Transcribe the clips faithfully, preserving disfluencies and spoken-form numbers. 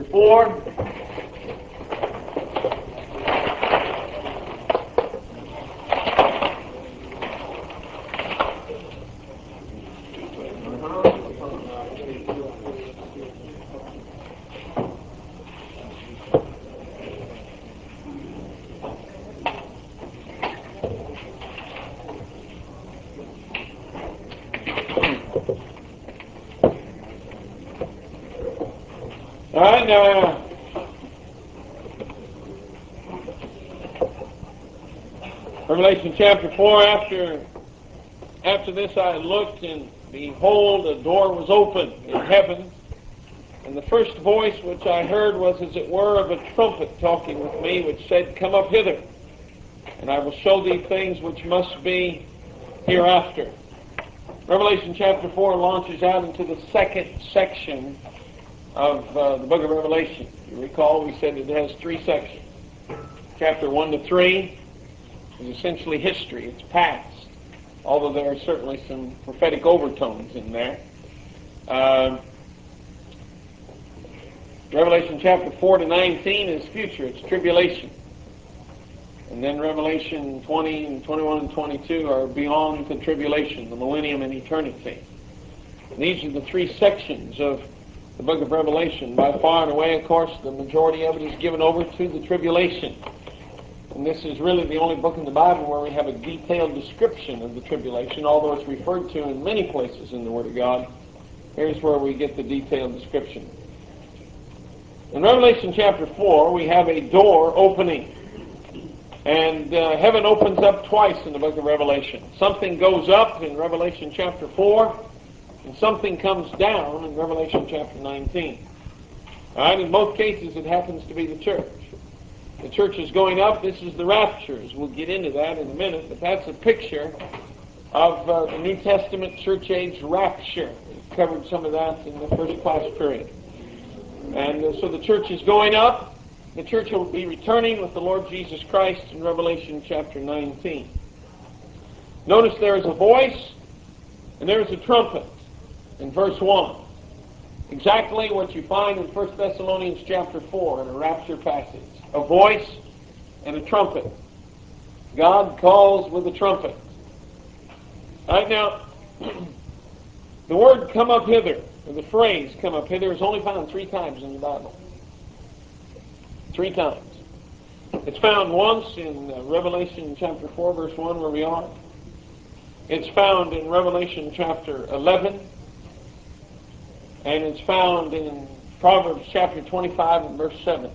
four. All right, now, Revelation chapter four, after, after this I looked, and behold, a door was opened in heaven, and the first voice which I heard was as it were of a trumpet talking with me, which said, Come up hither, and I will show thee things which must be hereafter. Revelation chapter four launches out into the second section of uh, the book of Revelation. You recall we said it has three sections. Chapter one to three is essentially history. It's past, although there are certainly some prophetic overtones in there. Uh, Revelation chapter four to nineteen is future. It's tribulation. And then Revelation twenty and twenty-one and twenty-two are beyond the tribulation, the millennium and eternity. And these are the three sections of the book of Revelation. By far and away, of course, the majority of it is given over to the tribulation. And this is really the only book in the Bible where we have a detailed description of the tribulation, although it's referred to in many places in the Word of God. Here's where we get the detailed description. In Revelation chapter four, we have a door opening. And uh, heaven opens up twice in the book of Revelation. Something goes up in Revelation chapter four, and something comes down in Revelation chapter nineteen. All right, in both cases it happens to be the church. The church is going up. This is the raptures. We'll get into that in a minute, but that's a picture of uh, the New Testament church age rapture. We covered some of that in the first class period. And uh, so the church is going up. The church will be returning with the Lord Jesus Christ in Revelation chapter nineteen. Notice there is a voice and there is a trumpet in verse one. Exactly what you find in First Thessalonians chapter four in a rapture passage. A voice and a trumpet. God calls with a trumpet. All right, now, the word come up hither, or the phrase come up hither, is only found three times in the Bible. Three times. It's found once in uh, Revelation chapter four, verse one, where we are. It's found in Revelation chapter eleven. And it's found in Proverbs chapter twenty-five and verse seven.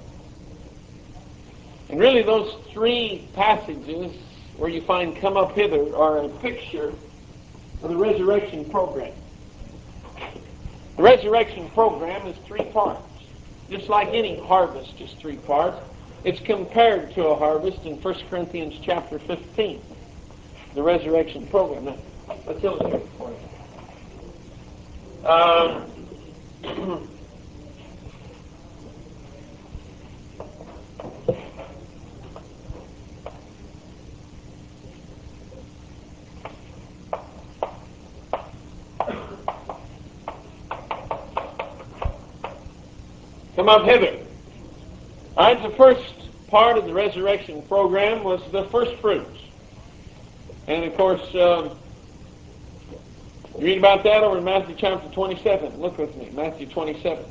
And really those three passages where you find come up hither are a picture of the resurrection program. The resurrection program is three parts. Just like any harvest is three parts. It's compared to a harvest in First Corinthians chapter fifteen. The resurrection program. Now, let's illustrate it for you. Um, Come up hither. All right, the first part of the resurrection program was the first fruits. And of course, um, you read about that over in Matthew chapter twenty-seven. Look with me, Matthew twenty-seven.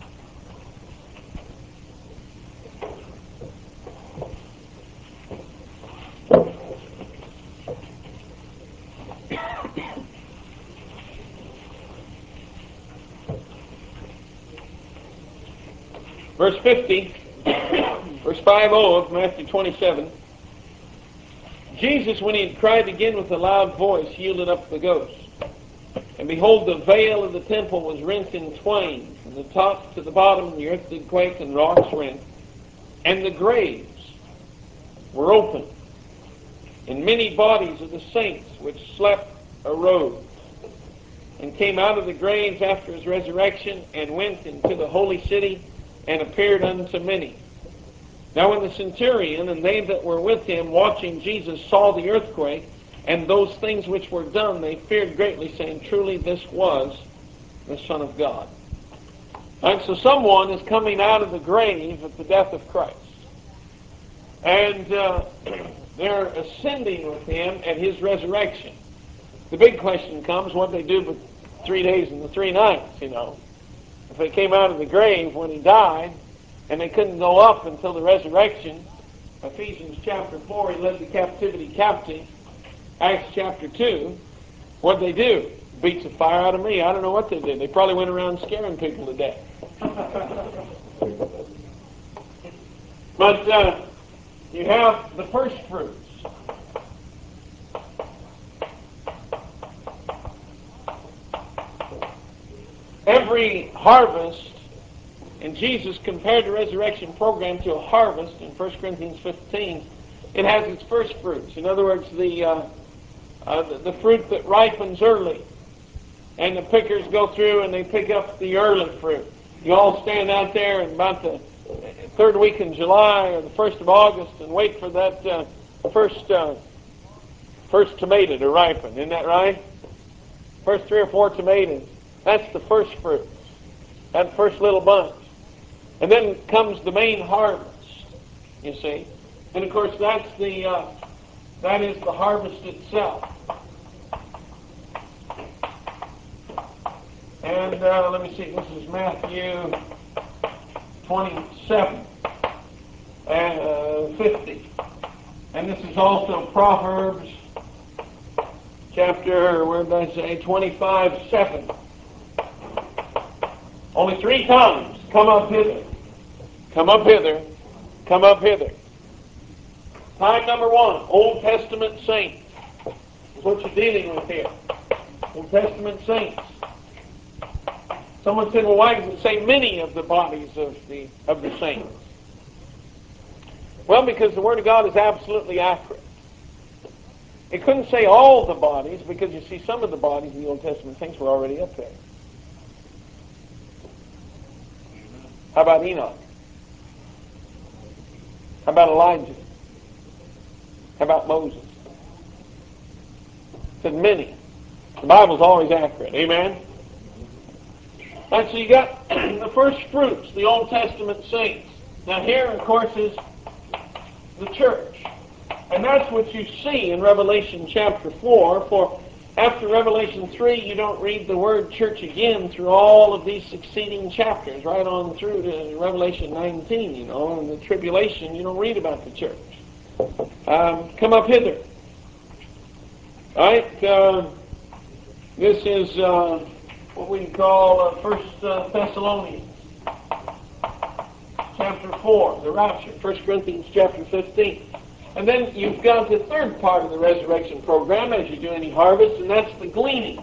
Verse fifty, verse fifty of Matthew twenty-seven. Jesus, when he had cried again with a loud voice, yielded up the ghost. And behold, the veil of the temple was rent in twain, from the top to the bottom, the earth did quake, and rocks rent. And the graves were opened, and many bodies of the saints which slept arose, and came out of the graves after his resurrection, and went into the holy city, and appeared unto many. Now when the centurion and they that were with him watching Jesus saw the earthquake, and those things which were done, they feared greatly, saying, Truly this was the Son of God. And so someone is coming out of the grave at the death of Christ. And uh, they're ascending with him at his resurrection. The big question comes, what they do with three days and the three nights, you know. If they came out of the grave when he died, and they couldn't go up until the resurrection, Ephesians chapter four, he led the captivity captive. Acts chapter two, what'd they do? Beats the fire out of me. I don't know what they did. They probably went around scaring people to death. But uh, you have the first fruits. Every harvest, and Jesus compared the resurrection program to a harvest in First Corinthians fifteen. It has its first fruits. In other words, the, uh, uh, the, the fruit that ripens early. And the pickers go through and they pick up the early fruit. You all stand out there in about the third week in July or the first of August and wait for that uh, first uh, first tomato to ripen. Isn't that right? First three or four tomatoes. That's the first fruit. That first little bunch. And then comes the main harvest, you see. And of course that's the uh, that is the harvest itself. And uh, let me see, this is Matthew twenty-seven and uh, fifty. And this is also Proverbs chapter, where did I say, twenty-five, seven. Only three times, come up hither. Come up hither. Come up hither. Time number one, Old Testament saints. That's what you're dealing with here. Old Testament saints. Someone said, well, why does it say many of the bodies of the of the saints? Well, because the Word of God is absolutely accurate. It couldn't say all the bodies, because you see some of the bodies of the Old Testament saints were already up there. How about Enoch? How about Elijah? How about Moses? It said many. The Bible's always accurate. Amen? And so you got the first fruits, the Old Testament saints. Now here, of course, is the church. And that's what you see in Revelation chapter four. For after Revelation three, you don't read the word church again through all of these succeeding chapters, right on through to Revelation nineteen, you know. In the tribulation, you don't read about the church. Um, come up hither. All right, uh, this is uh, what we call uh, First uh, Thessalonians chapter four, the rapture. First Corinthians chapter fifteen. And then you've got the third part of the resurrection program as you do any harvest, and that's the gleaning.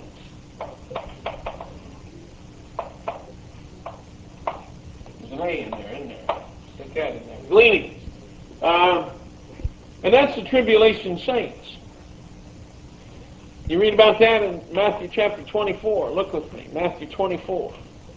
There's an A in there, isn't there? Stick that in there. Gleaning. Um, and that's the tribulation saints. You read about that in Matthew chapter twenty-four. Look with me. Matthew twenty-four.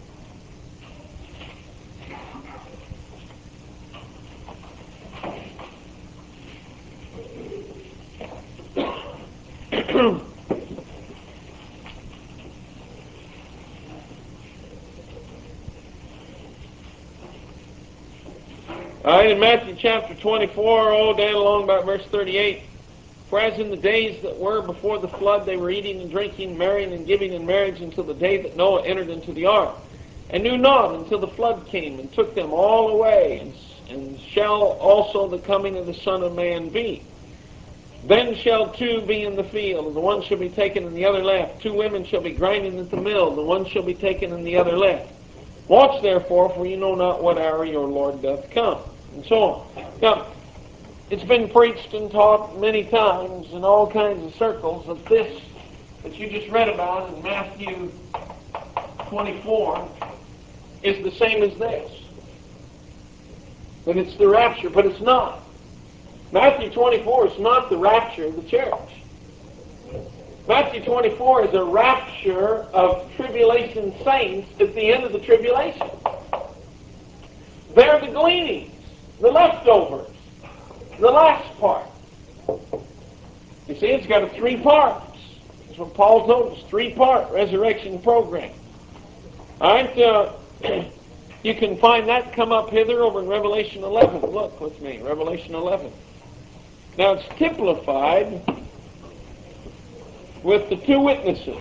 All right, in Matthew chapter twenty-four, all down along about verse thirty-eight. For as in the days that were before the flood, they were eating and drinking, marrying and giving in marriage until the day that Noah entered into the ark, and knew not until the flood came and took them all away, and, and shall also the coming of the Son of Man be. Then shall two be in the field, and the one shall be taken and the other left. Two women shall be grinding at the mill, the one shall be taken and the other left. Watch therefore, for you know not what hour your Lord doth come. And so on. Now, it's been preached and taught many times in all kinds of circles that this that you just read about in Matthew twenty-four is the same as this. That it's the rapture, but it's not. Matthew twenty-four is not the rapture of the church. Matthew twenty-four is a rapture of tribulation saints at the end of the tribulation. They're the gleanings, the leftovers, the last part. You see, it's got a three parts. That's what Paul told us, three-part resurrection program. All right, uh, You can find that come up hither over in Revelation eleven. Look with me, Revelation eleven. Now it's typified with the two witnesses.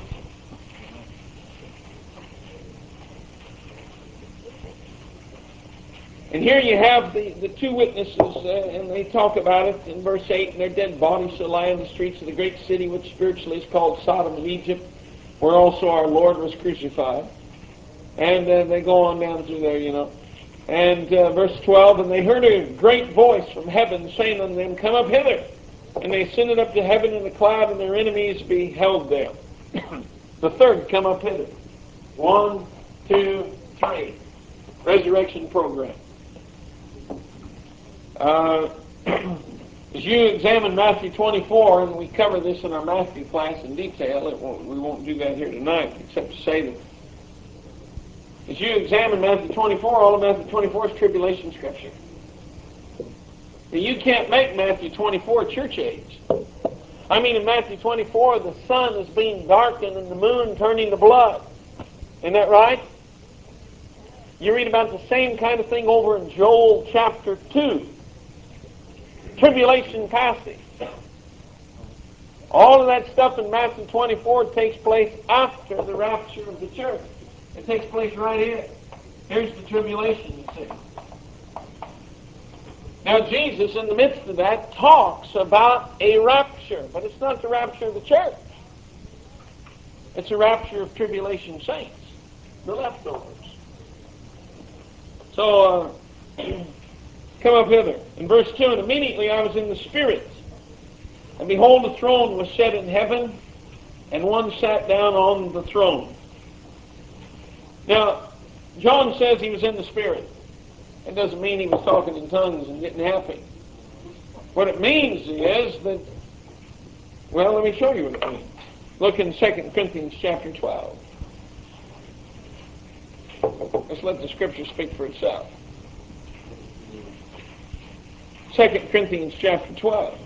And here you have the, the two witnesses, uh, and they talk about it in verse eight, and their dead bodies shall lie in the streets of the great city, which spiritually is called Sodom of Egypt, where also our Lord was crucified. And uh, they go on down through there, you know. And uh, verse twelve, and they heard a great voice from heaven saying unto them, Come up hither. And they ascended up to heaven in a cloud, and their enemies beheld them. The third, come up hither. One, two, three. Resurrection program. Uh, as you examine Matthew twenty-four, and we cover this in our Matthew class in detail, it won't, we won't do that here tonight, except to say that as you examine Matthew twenty-four, all of Matthew twenty-four is tribulation scripture. Now, you can't make Matthew twenty-four church age. I mean, in Matthew twenty-four, the sun is being darkened and the moon turning to blood. Isn't that right? You read about the same kind of thing over in Joel chapter two. Tribulation passage. All of that stuff in Matthew twenty-four takes place after the rapture of the church. It takes place right here. Here's the tribulation, you see. Now Jesus, in the midst of that, talks about a rapture, but it's not the rapture of the church. It's a rapture of tribulation saints, the leftovers. So, uh, come up hither. In verse two, and immediately I was in the Spirit, and behold, a throne was set in heaven, and one sat down on the throne. Now, John says he was in the Spirit. It doesn't mean he was talking in tongues and getting happy. What it means is that, well, let me show you what it means. Look in Second Corinthians chapter twelve. Let's let the Scripture speak for itself. Second Corinthians chapter twelve.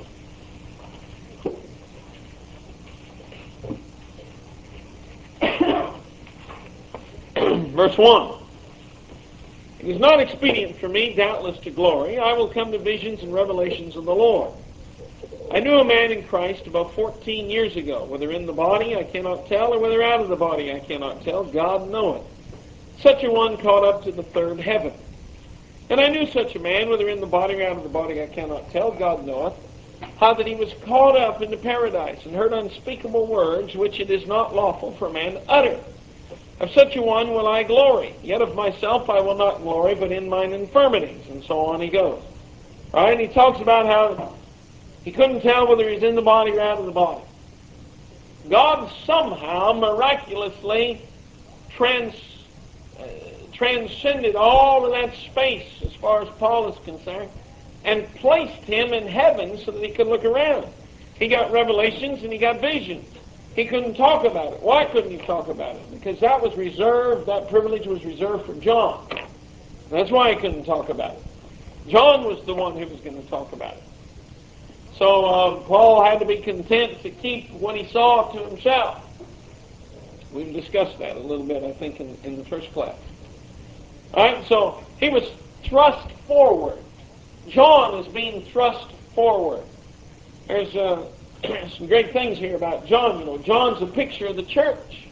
Verse one. It is not expedient for me, doubtless, to glory. I will come to visions and revelations of the Lord. I knew a man in Christ about fourteen years ago, whether in the body I cannot tell, or whether out of the body I cannot tell. God knoweth. Such a one caught up to the third heaven. And I knew such a man, whether in the body or out of the body I cannot tell. God knoweth. How that he was caught up into paradise, and heard unspeakable words, which it is not lawful for a man to utter. Of such a one will I glory. Yet of myself I will not glory, but in mine infirmities. And so on he goes. All right, and he talks about how he couldn't tell whether he's in the body or out of the body. God somehow miraculously trans, uh, transcended all of that space as far as Paul is concerned, and placed him in heaven so that he could look around. He got revelations and he got visions. He couldn't talk about it. Why couldn't he talk about it? Because that was reserved, that privilege was reserved for John. That's why he couldn't talk about it. John was the one who was going to talk about it. So uh, Paul had to be content to keep what he saw to himself. We've discussed that a little bit, I think, in, in the first class. All right, so he was thrust forward. John is being thrust forward. There's uh, some great things here about John. You know, John's a picture of the church.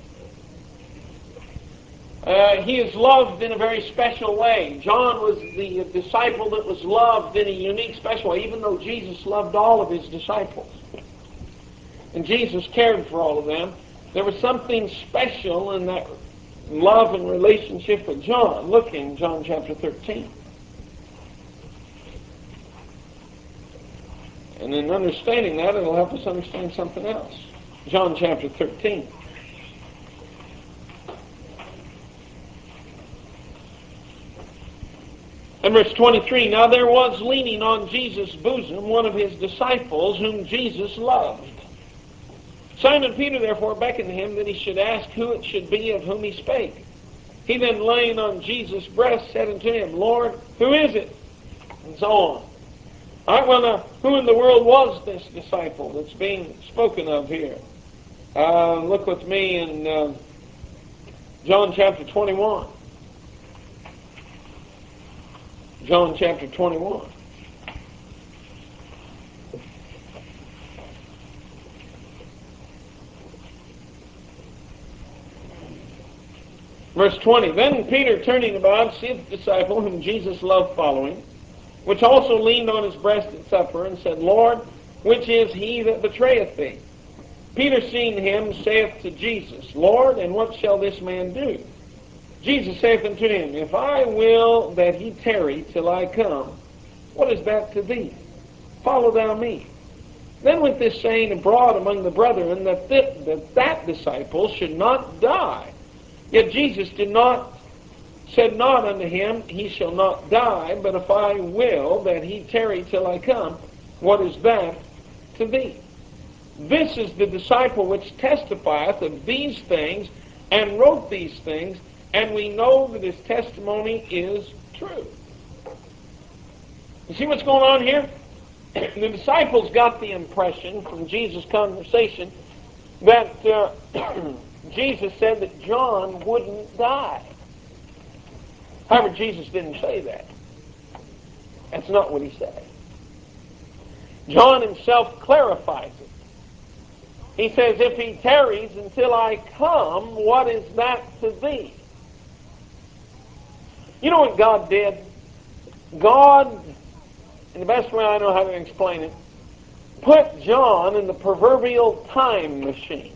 Uh, he is loved in a very special way. John was the disciple that was loved in a unique, special way, even though Jesus loved all of his disciples. And Jesus cared for all of them. There was something special in that love and relationship with John. Look in John chapter thirteen. And in understanding that, it'll help us understand something else. John chapter thirteen. And verse twenty-three, now there was leaning on Jesus' bosom one of his disciples whom Jesus loved. Simon Peter therefore beckoned him that he should ask who it should be of whom he spake. He then laying on Jesus' breast said unto him, Lord, who is it? And so on. All right, well, now, who in the world was this disciple that's being spoken of here? Uh, look with me in uh, John chapter twenty-one. John chapter twenty-one. Verse twenty, Then Peter, turning about, seeth the disciple whom Jesus loved following, which also leaned on his breast at supper, and said, Lord, which is he that betrayeth thee? Peter, seeing him, saith to Jesus, Lord, and what shall this man do? Jesus saith unto him, If I will that he tarry till I come, what is that to thee? Follow thou me. Then went this saying abroad among the brethren, that th- that, that disciple should not die. Yet Jesus did not, said not unto him, He shall not die, but if I will that he tarry till I come, what is that to thee? This is the disciple which testifieth of these things, and wrote these things, and we know that his testimony is true. You see what's going on here? The disciples got the impression from Jesus' conversation that uh, Jesus said that John wouldn't die. However, Jesus didn't say that. That's not what he said. John himself clarifies it. He says, If he tarries until I come, what is that to thee? You know what God did? God, in the best way I know how to explain it, put John in the proverbial time machine.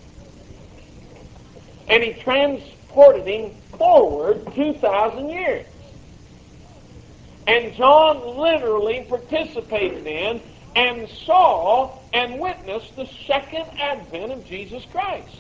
And he transported him forward two thousand years. And John literally participated in and saw and witnessed the second advent of Jesus Christ.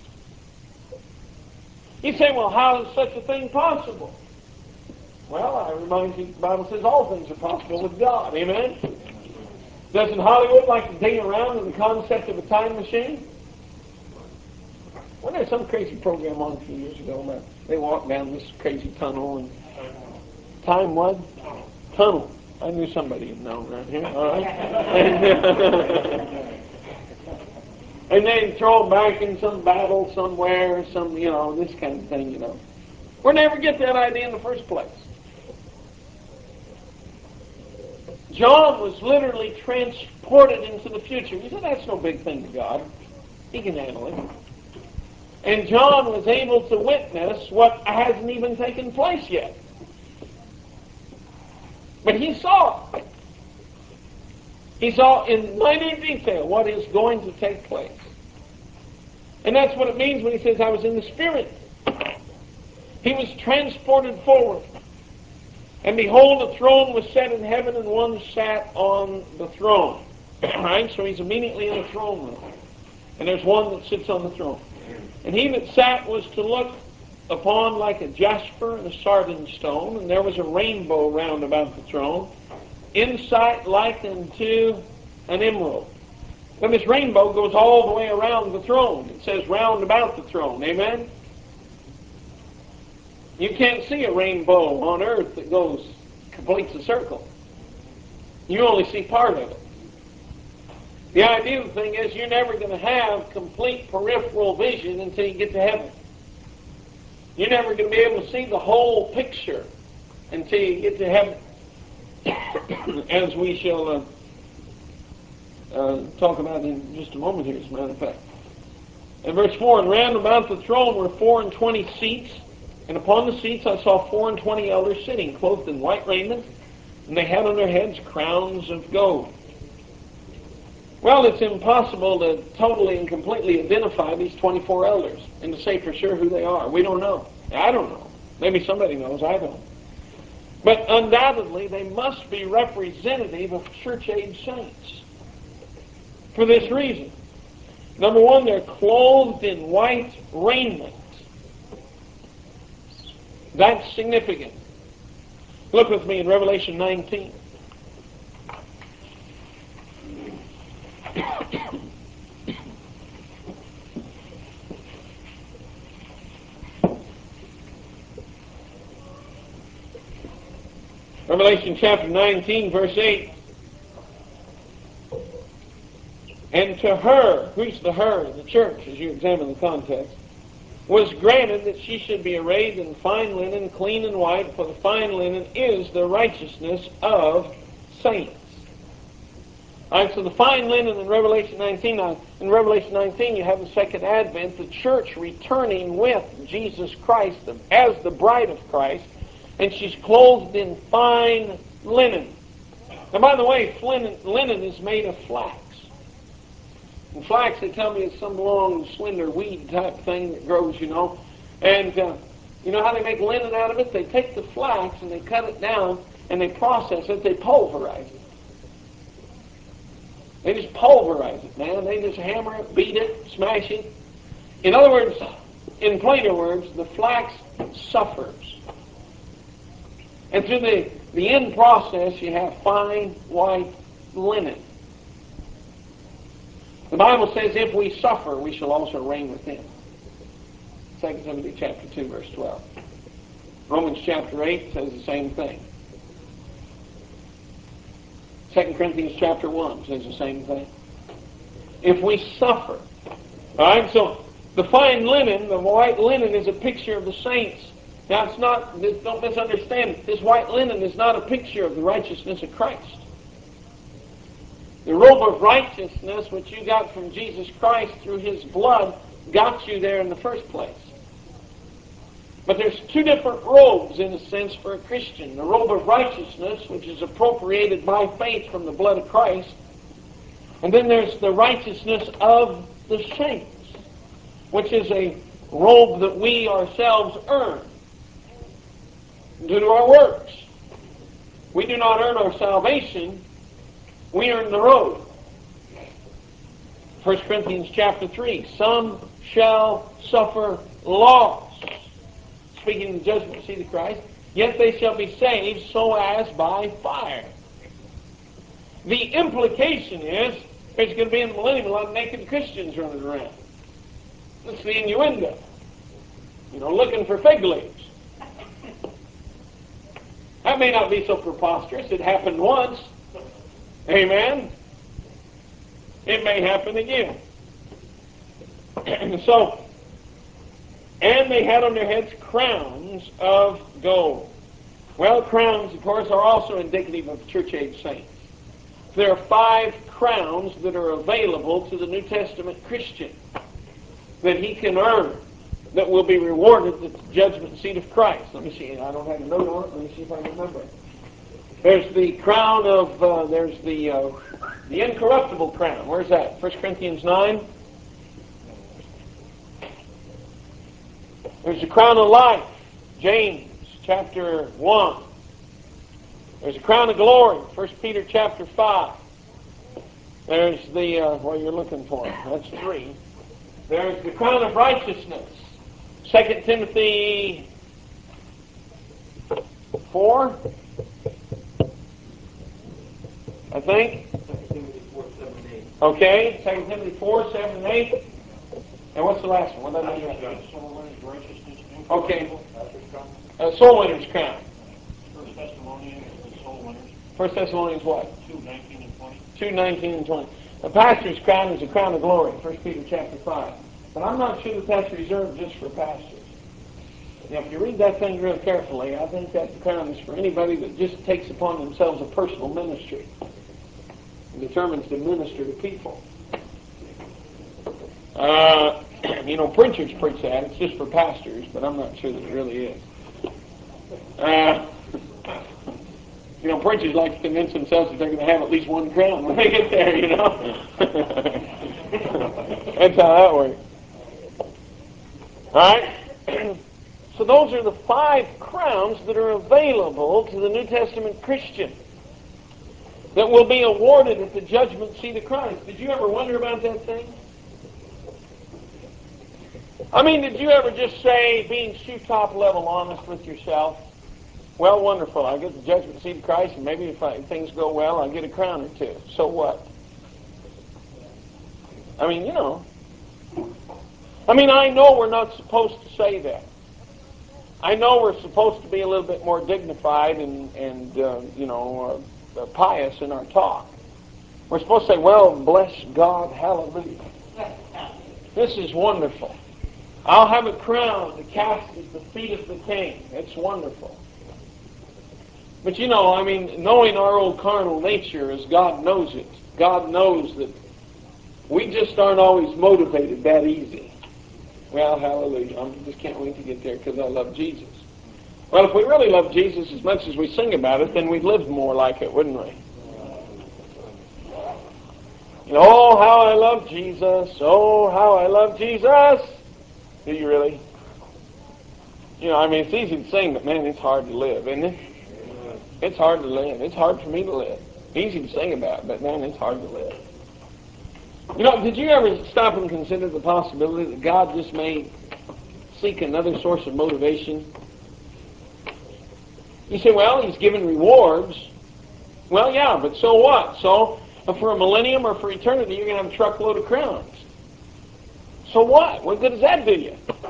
You say, well, how is such a thing possible? Well, I remind you, the Bible says all things are possible with God. Amen? Doesn't Hollywood like to ding around in the concept of a time machine? Wasn't there some crazy program on a few years ago about they walked down this crazy tunnel and time what? Tunnel. I knew somebody would know around here. All right. And they throw them back in some battle somewhere, some, you know, this kind of thing, you know. Where'd they ever get that idea in the first place? John was literally transported into the future. He said, that's no big thing to God. He can handle it. And John was able to witness what hasn't even taken place yet. But he saw it. He saw in minute detail what is going to take place. And that's what it means when he says, I was in the Spirit. He was transported forward. And behold, a throne was set in heaven, and one sat on the throne. Right? So he's immediately in the throne room. And there's one that sits on the throne. And he that sat was to look upon like a jasper and a sardine stone, and there was a rainbow round about the throne, in sight like unto an emerald. Then this rainbow goes all the way around the throne. It says round about the throne. Amen? You can't see a rainbow on earth that goes, completes a circle. You only see part of it. The idea of the thing is you're never going to have complete peripheral vision until you get to heaven. You're never going to be able to see the whole picture until you get to heaven. As we shall uh, uh, talk about in just a moment here, as a matter of fact. In verse four, and round about the throne were four and twenty seats, and upon the seats I saw four and twenty elders sitting, clothed in white raiment, and they had on their heads crowns of gold. Well, it's impossible to totally and completely identify these twenty-four elders and to say for sure who they are. We don't know. I don't know. Maybe somebody knows. I don't. But undoubtedly, they must be representative of church-age saints. For this reason. Number one, they're clothed in white raiment. That's significant. Look with me in Revelation nineteen. Revelation chapter nineteen, verse eight. And to her, who's the her? The church, as you examine the context. was granted that she should be arrayed in fine linen, clean and white, for the fine linen is the righteousness of saints. All right, so the fine linen in Revelation nineteen. Now, in Revelation nineteen, you have the second advent, the church returning with Jesus Christ as the bride of Christ, and she's clothed in fine linen. Now, by the way, linen, linen is made of flax. And flax, they tell me, is some long, slender weed type thing that grows, you know. And uh, you know how they make linen out of it? They take the flax and they cut it down and they process it. They pulverize it. They just pulverize it, man. They just hammer it, beat it, smash it. In other words, in plainer words, the flax suffers. And through the, the end process, you have fine white linen. The Bible says, if we suffer, we shall also reign with him. Second Timothy chapter two, verse twelve. Romans chapter eight says the same thing. Second Corinthians chapter one says the same thing. If we suffer. All right, so the fine linen, the white linen, is a picture of the saints. Now, it's not, don't misunderstand it. This white linen is not a picture of the righteousness of Christ. The robe of righteousness, which you got from Jesus Christ through his blood, got you there in the first place. But there's two different robes, in a sense, for a Christian. The robe of righteousness, which is appropriated by faith from the blood of Christ. And then there's the righteousness of the saints, which is a robe that we ourselves earn due to our works. We do not earn our salvation. We earn the robe. First Corinthians chapter three. Some shall suffer loss. Speaking of the judgment seat of Christ, yet they shall be saved so as by fire. The implication is there's going to be in the millennium a lot of naked Christians running around. That's the innuendo. You know, looking for fig leaves. That may not be so preposterous. It happened once. Amen? It may happen again. So, and they had on their heads crowns of gold. Well, crowns, of course, are also indicative of church-age saints. There are five crowns that are available to the New Testament Christian that he can earn, that will be rewarded at the judgment seat of Christ. Let me see. I don't have a note on it. Let me see if I remember it. There's the crown of, uh, there's the uh, the incorruptible crown. Where's that? First Corinthians nine. There's the crown of life. James chapter one. There's the crown of glory. First Peter chapter five. There's the, uh, what you're looking for. That's three. There's the crown of righteousness. Second Timothy four. I think. Second Timothy four, seven, and eight. Okay, Second Timothy four, seven, and eight. And what's the last one? What did I do? Soul winners, righteousness, Okay. Uh, soul winner's crown. First Thessalonians is the soul winners. First Thessalonians what? two, nineteen, and twenty. two, nineteen, and twenty. The pastor's crown is the crown of glory. First Peter chapter five. But I'm not sure that that's reserved just for pastors. Now, if you read that thing real carefully, I think that crown is for anybody that just takes upon themselves a personal ministry and determines to minister to people. Uh, you know, preachers preach that. It's just for pastors, but I'm not sure that it really is. Uh, you know, preachers like to convince themselves that they're going to have at least one crown when they get there, you know. That's how that works. All right? So those are the five crowns that are available to the New Testament Christian that will be awarded at the judgment seat of Christ. Did you ever wonder about that thing? I mean, did you ever just say, being shoe-top level honest with yourself, well, wonderful, I get the judgment seat of Christ, and maybe if, I, if things go well, I'll get a crown or two. So what? I mean, you know. I mean, I know we're not supposed to say that. I know we're supposed to be a little bit more dignified and, and uh, you know, uh, uh, pious in our talk. We're supposed to say, well, bless God, hallelujah. This is wonderful. I'll have a crown to cast at the feet of the King. It's wonderful. But you know, I mean, knowing our old carnal nature as God knows it, God knows that we just aren't always motivated that easy. Well, hallelujah. I just can't wait to get there because I love Jesus. Well, if we really love Jesus as much as we sing about it, then we'd live more like it, wouldn't we? You know, oh, how I love Jesus. Oh, how I love Jesus. Do you really? You know, I mean, it's easy to sing, but man, it's hard to live, isn't it? It's hard to live. It's hard for me to live. Easy to sing about, but man, it's hard to live. You know, did you ever stop and consider the possibility that God just may seek another source of motivation? You say, well, He's given rewards. Well, yeah, but so what? So, for a millennium or for eternity, you're going to have a truckload of crowns. So what? What good does that do you?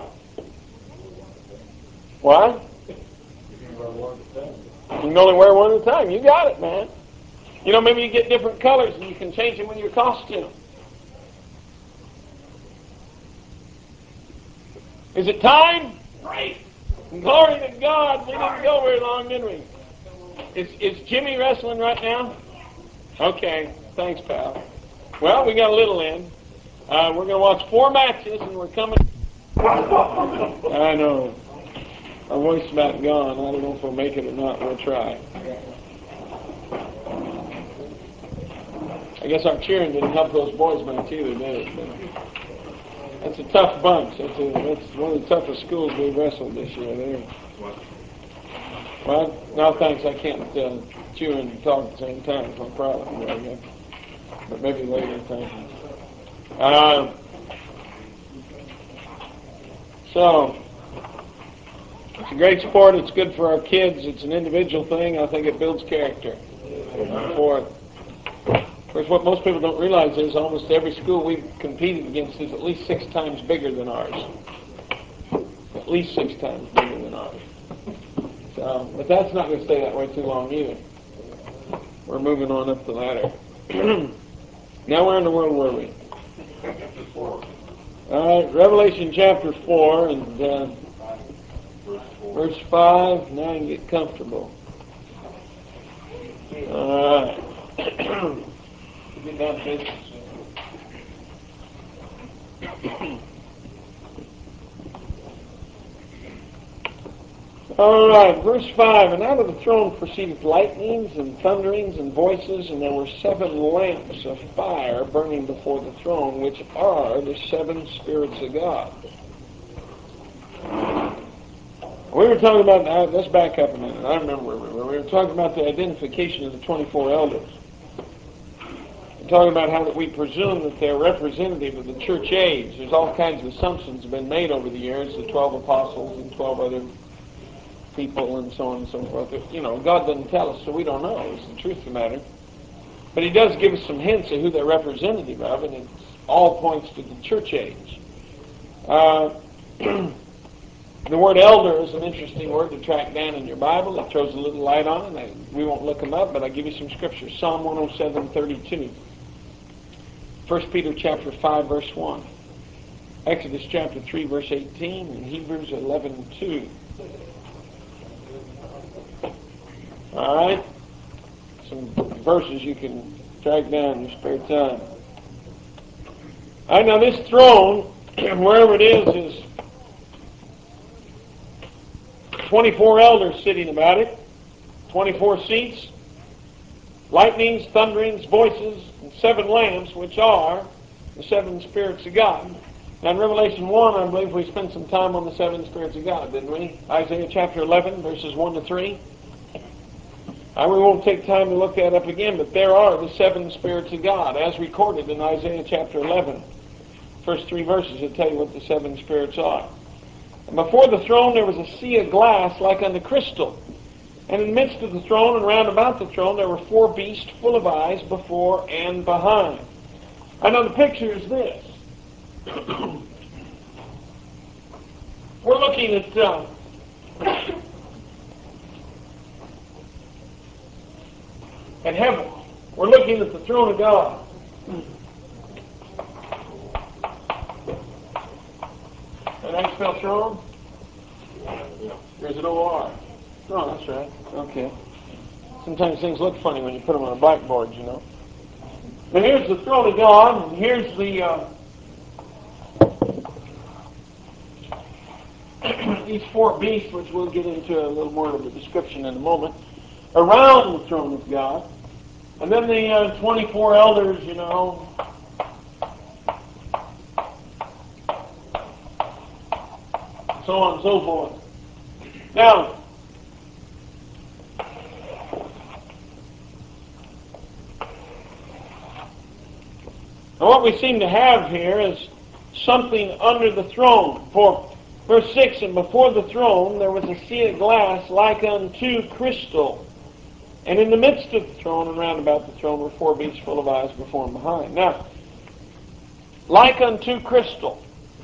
What? You can only wear one at a time. You got it, man. You know, maybe you get different colors and you can change them with your costume. Is it time? Great. Glory to God. We didn't go very long, didn't we? Is, is Jimmy wrestling right now? Okay. Thanks, pal. Well, we got a little in. Uh, we're going to watch four matches and we're coming. I know. Our voice is about gone. I don't know if we'll make it or not. We'll try. I guess our cheering didn't help those boys much either, did it? But that's a tough bunch. That's, a, that's one of the toughest schools we've wrestled this year. There. Well, no, thanks. I can't uh, chew and talk at the same time. It's no problem. But maybe later. Thank you. Uh, so. It's a great sport. It's good for our kids. It's an individual thing. I think it builds character. For it. Of course, what most people don't realize is almost every school we've competed against is at least six times bigger than ours. At least six times bigger than ours. So, but that's not going to stay that way too long either. We're moving on up the ladder. Now where in the world were we? All right, Revelation chapter four and uh, verse five. Now you can get comfortable. All right. Get down to business. All right, verse five. And out of the throne proceeded lightnings and thunderings and voices, and there were seven lamps of fire burning before the throne, which are the seven spirits of God. We were talking about, uh, let's back up a minute. I remember where we were. We were talking about the identification of the twenty-four elders. We're talking about how that we presume that they're representative of the church age. There's all kinds of assumptions have been made over the years, the twelve apostles and twelve other people and so on and so forth. You know, God doesn't tell us, so we don't know. It's the truth of the matter. But He does give us some hints of who they're representative of, and it all points to the church age. Uh, the word elder is an interesting word to track down in your Bible. It throws a little light on it. I, we won't look them up, but I'll give you some scriptures. Psalm one oh seven, thirty-two. First Peter chapter five, verse one. Exodus chapter three, verse eighteen, and Hebrews eleven, two. All right? Some verses you can track down in your spare time. All right, now this throne, wherever it is, is twenty-four elders sitting about it, twenty-four seats, lightnings, thunderings, voices, and seven lamps, which are the seven spirits of God. Now in Revelation one, I believe we spent some time on the seven spirits of God, didn't we? Isaiah chapter eleven, verses one to three. And we won't take time to look that up again, but there are the seven spirits of God, as recorded in Isaiah chapter eleven. First three verses will tell you what the seven spirits are. And before the throne there was a sea of glass like unto crystal. And in the midst of the throne and round about the throne there were four beasts full of eyes before and behind. I know the picture is this. We're looking at uh, at heaven. We're looking at the throne of God. And actually spell throne? Or is it O R? No, that's right. Okay. Sometimes things look funny when you put them on a blackboard, you know. But here's the throne of God, and here's the uh, these four beasts, which we'll get into a little more of a description in a moment, around the throne of God. And then the uh, twenty-four elders, you know, so on and so forth. Now, and what we seem to have here is something under the throne. For verse six, and before the throne there was a sea of glass like unto crystal. And in the midst of the throne and round about the throne were four beasts full of eyes before and behind. Now, like unto crystal.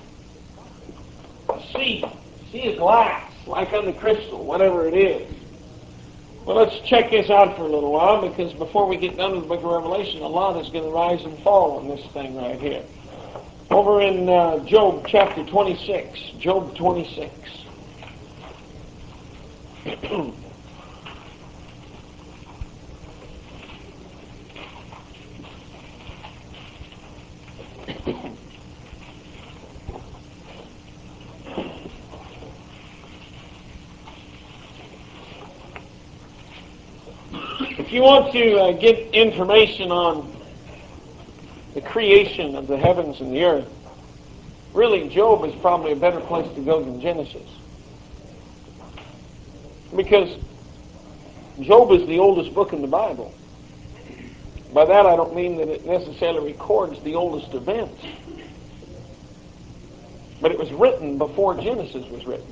A sea. Sea of glass. Like unto crystal. Whatever it is. Well, let's check this out for a little while, because before we get done with the book of Revelation, a lot is going to rise and fall on this thing right here. Over in uh, Job chapter twenty-six. Job twenty-six. If you want to uh, get information on the creation of the heavens and the earth, really Job is probably a better place to go than Genesis. Because Job is the oldest book in the Bible. By that I don't mean that it necessarily records the oldest events. But it was written before Genesis was written.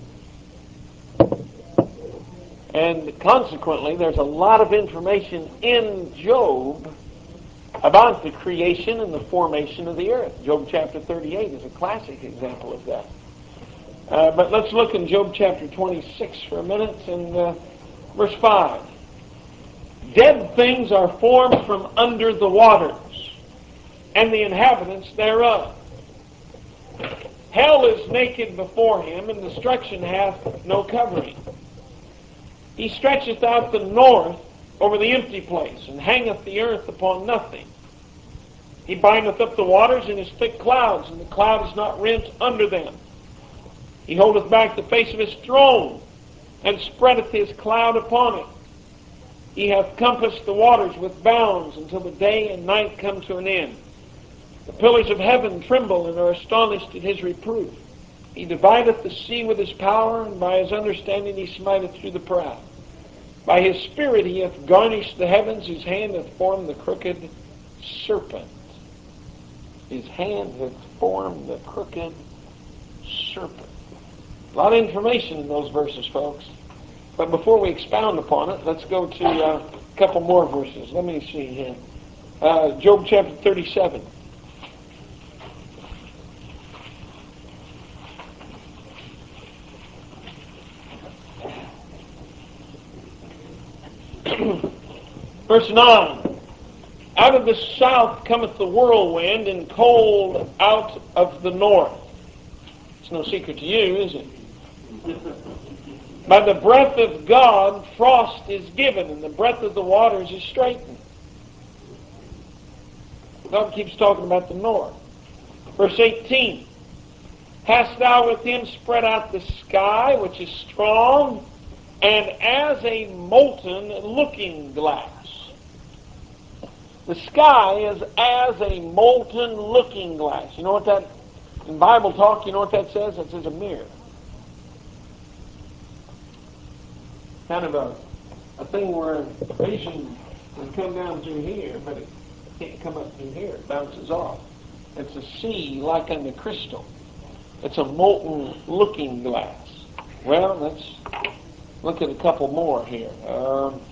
And consequently, there's a lot of information in Job about the creation and the formation of the earth. Job chapter thirty-eight is a classic example of that. Uh, but let's look in Job chapter twenty-six for a minute, and uh, verse five. Dead things are formed from under the waters, and the inhabitants thereof. Hell is naked before him, and destruction hath no covering. He stretcheth out the north over the empty place, and hangeth the earth upon nothing. He bindeth up the waters in his thick clouds, and the cloud is not rent under them. He holdeth back the face of his throne, and spreadeth his cloud upon it. He hath compassed the waters with bounds, until the day and night come to an end. The pillars of heaven tremble and are astonished at his reproof. He divideth the sea with his power, and by his understanding he smiteth through the proud. By his spirit he hath garnished the heavens, his hand hath formed the crooked serpent. His hand hath formed the crooked serpent. A lot of information in those verses, folks. But before we expound upon it, let's go to uh, a couple more verses. Let me see here. Uh, Job chapter thirty-seven. Verse nine. Out of the south cometh the whirlwind, and cold out of the north. It's no secret to you, is it? By the breath of God, frost is given, and the breath of the waters is straightened. God keeps talking about the north. Verse eighteen. Hast thou with him spread out the sky, which is strong, and as a molten looking glass. The sky is as a molten looking glass. You know what that, in Bible talk, you know what that says? It says a mirror. Kind of a, a thing where vision can come down through here, but it can't come up through here. It bounces off. It's a sea like unto crystal. It's a molten looking glass. Well, let's look at a couple more here. Um,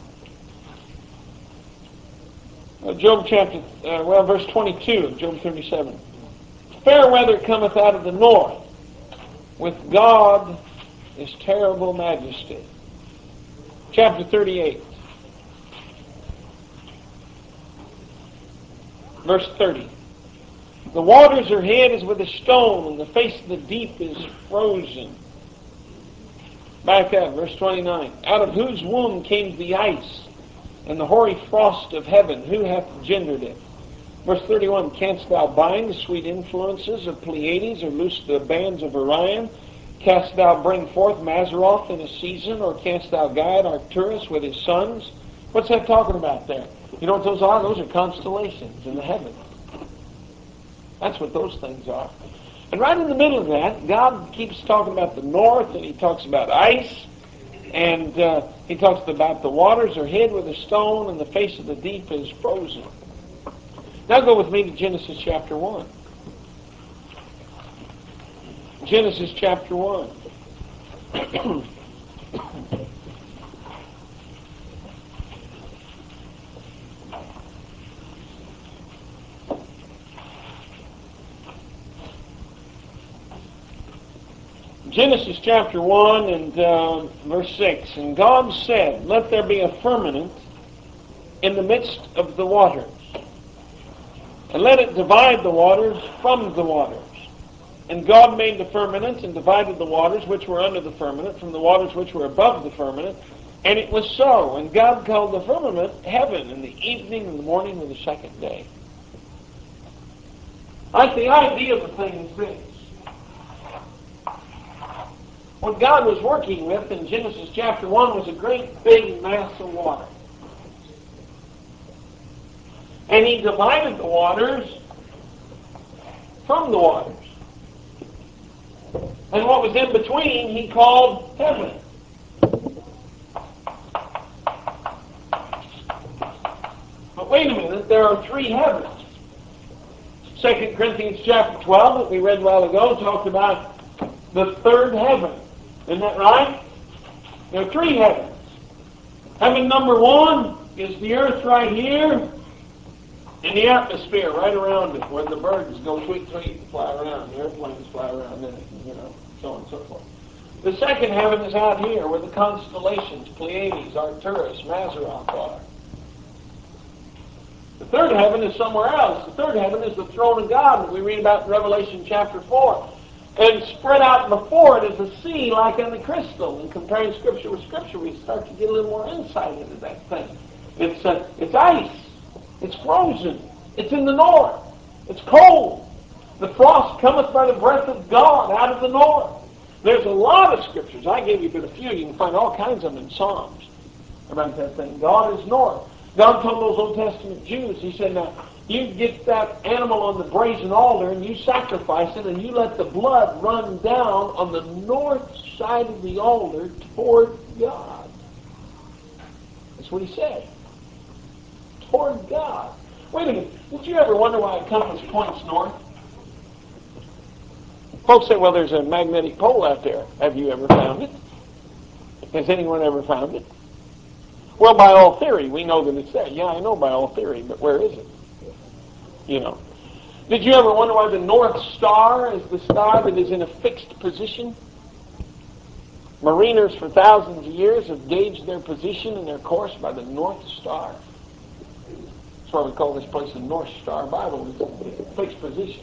uh, Job chapter, uh, well, verse twenty-two of Job thirty-seven. Fair weather cometh out of the north. With God is terrible majesty. Chapter thirty-eight. Verse thirty. The waters are hid as with a stone, and the face of the deep is frozen. Back up, verse twenty-nine. Out of whose womb came the ice, and the hoary frost of heaven? Who hath gendered it? Verse thirty-one. Canst thou bind the sweet influences of Pleiades, or loose the bands of Orion? Canst thou bring forth Mazzaroth in a season, or canst thou guide Arcturus with his sons? What's that talking about there? You know what those are? Those are constellations in the heavens. That's what those things are. And right in the middle of that, God keeps talking about the north, and he talks about ice, and uh, he talks about the waters are hid with a stone, and the face of the deep is frozen. Now go with me to Genesis chapter one. Genesis chapter one. Genesis chapter one and uh, verse six. And God said, let there be a firmament in the midst of the waters, and let it divide the waters from the waters. And God made the firmament and divided the waters which were under the firmament from the waters which were above the firmament. And it was so. And God called the firmament heaven, and the evening and the morning were the second day. Like the idea of the thing is this. What God was working with in Genesis chapter one was a great big mass of water. And he divided the waters from the waters. And what was in between he called heaven. But wait a minute, there are three heavens. Second Corinthians chapter twelve that we read a while ago talked about the third heaven. Isn't that right? There are three heavens. Heaven number one is the earth right here, and the atmosphere right around it, where the birds go tweet tweet and fly around, the airplanes fly around in it, you know, so on and so forth. The second heaven is out here, where the constellations, Pleiades, Arcturus, Mazzaroth are. The third heaven is somewhere else. The third heaven is the throne of God that we read about in Revelation chapter four. And spread out before it is a sea like on the crystal. And comparing Scripture with Scripture, we start to get a little more insight into that thing. It's uh, it's ice. It's frozen. It's in the north. It's cold. The frost cometh by the breath of God out of the north. There's a lot of Scriptures. I gave you but a few. You can find all kinds of them in Psalms about that thing. God is north. God told those Old Testament Jews, he said, now, you get that animal on the brazen altar and you sacrifice it and you let the blood run down on the north side of the altar toward God. That's what he said. Toward God. Wait a minute. Did you ever wonder why a compass points north? Folks say, well, there's a magnetic pole out there. Have you ever found it? Has anyone ever found it? Well, by all theory, we know that it's there. Yeah, I know by all theory, but where is it? You know. Did you ever wonder why the North Star is the star that is in a fixed position? Mariners for thousands of years have gauged their position and their course by the North Star. That's why we call this place the North Star Bible. It's a fixed position.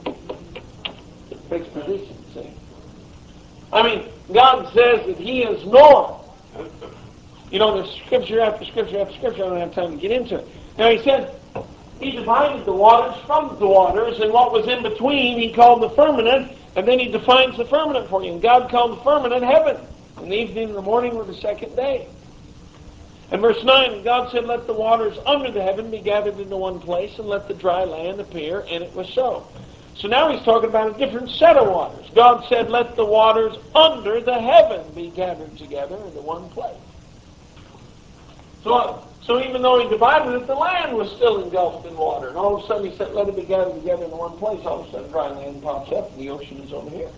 Fixed position, see? I mean, God says that he is north. You know, there's scripture after scripture after scripture. I don't have time to get into it. Now, he said, he divided the waters from the waters, and what was in between he called the firmament, and then he defines the firmament for you. And God called the firmament heaven. And the evening and the morning were the second day. And verse nine, God said, let the waters under the heaven be gathered into one place, and let the dry land appear, and it was so. So now he's talking about a different set of waters. God said, let the waters under the heaven be gathered together into one place. So, so even though he divided it, the land was still engulfed in water. And all of a sudden he said, let it be gathered together in one place. All of a sudden dry land pops up and the ocean is over here.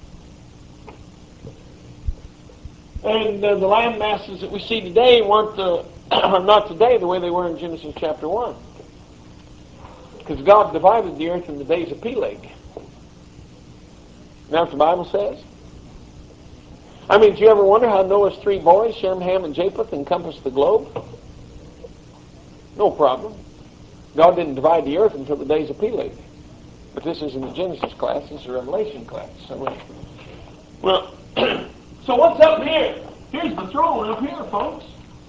And uh, the land masses that we see today weren't the, not today the way they were in Genesis chapter one. Because God divided the earth in the days of Peleg. Isn't that what the Bible says? I mean, did you ever wonder how Noah's three boys, Shem, Ham, and Japheth, encompassed the globe? No problem. God didn't divide the earth until the days of Peleg. But this isn't a Genesis class, this is a Revelation class. So, well, so what's up here? Here's the throne up here, folks.